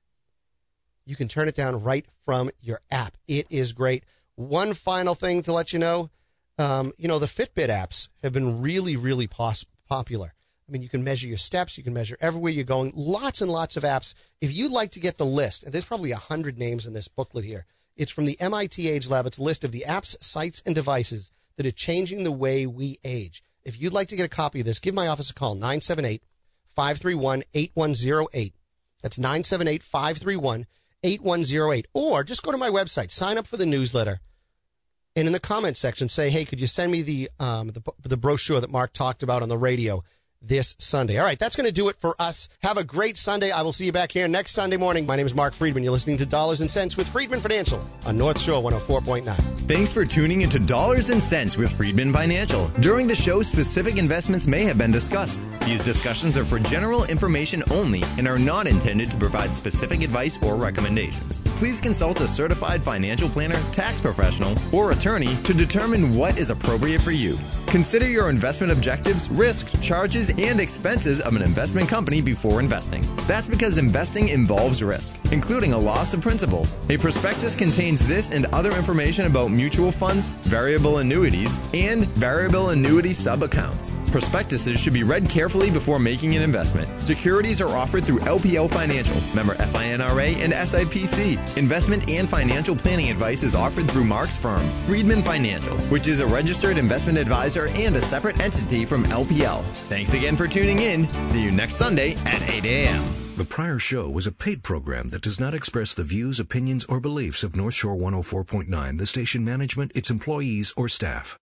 Speaker 2: You can turn it down right from your app. It is great. One final thing to let you know, um, you know, the Fitbit apps have been really, really pos- popular. I mean, you can measure your steps. You can measure everywhere you're going. Lots and lots of apps. If you'd like to get the list, and there's probably one hundred names in this booklet here. It's from the M I T Age Lab. It's a list of the apps, sites, and devices that are changing the way we age. If you'd like to get a copy of this, give my office a call, nine seven eight, five three one, eight one zero eight. That's nine seven eight, five three one, eight one zero eight. Or just go to my website, sign up for the newsletter, and in the comments section say, hey, could you send me the um, the, the brochure that Mark talked about on the radio this Sunday? All right, that's going to do it for us. Have a great Sunday. I will see you back here next Sunday morning. My name is Mark Friedman. You're listening to Dollars and Cents with Friedman Financial on North Shore one oh four point nine.
Speaker 1: Thanks for tuning into Dollars and Cents with Friedman Financial. During the show, specific investments may have been discussed. These discussions are for general information only and are not intended to provide specific advice or recommendations. Please consult a certified financial planner, tax professional, or attorney to determine what is appropriate for you. Consider your investment objectives, risks, charges, and expenses of an investment company before investing. That's because investing involves risk, including a loss of principal. A prospectus contains this and other information about mutual funds, variable annuities, and variable annuity sub-accounts. Prospectuses should be read carefully before making an investment. Securities are offered through L P L Financial, member F I N R A and S I P C. Investment and financial planning advice is offered through Mark's firm, Friedman Financial, which is a registered investment advisor and a separate entity from L P L. Thanks again for tuning in. See you next Sunday at eight a.m.
Speaker 9: The prior show was a paid program that does not express the views, opinions, or beliefs of North Shore one oh four point nine, the station management, its employees, or staff.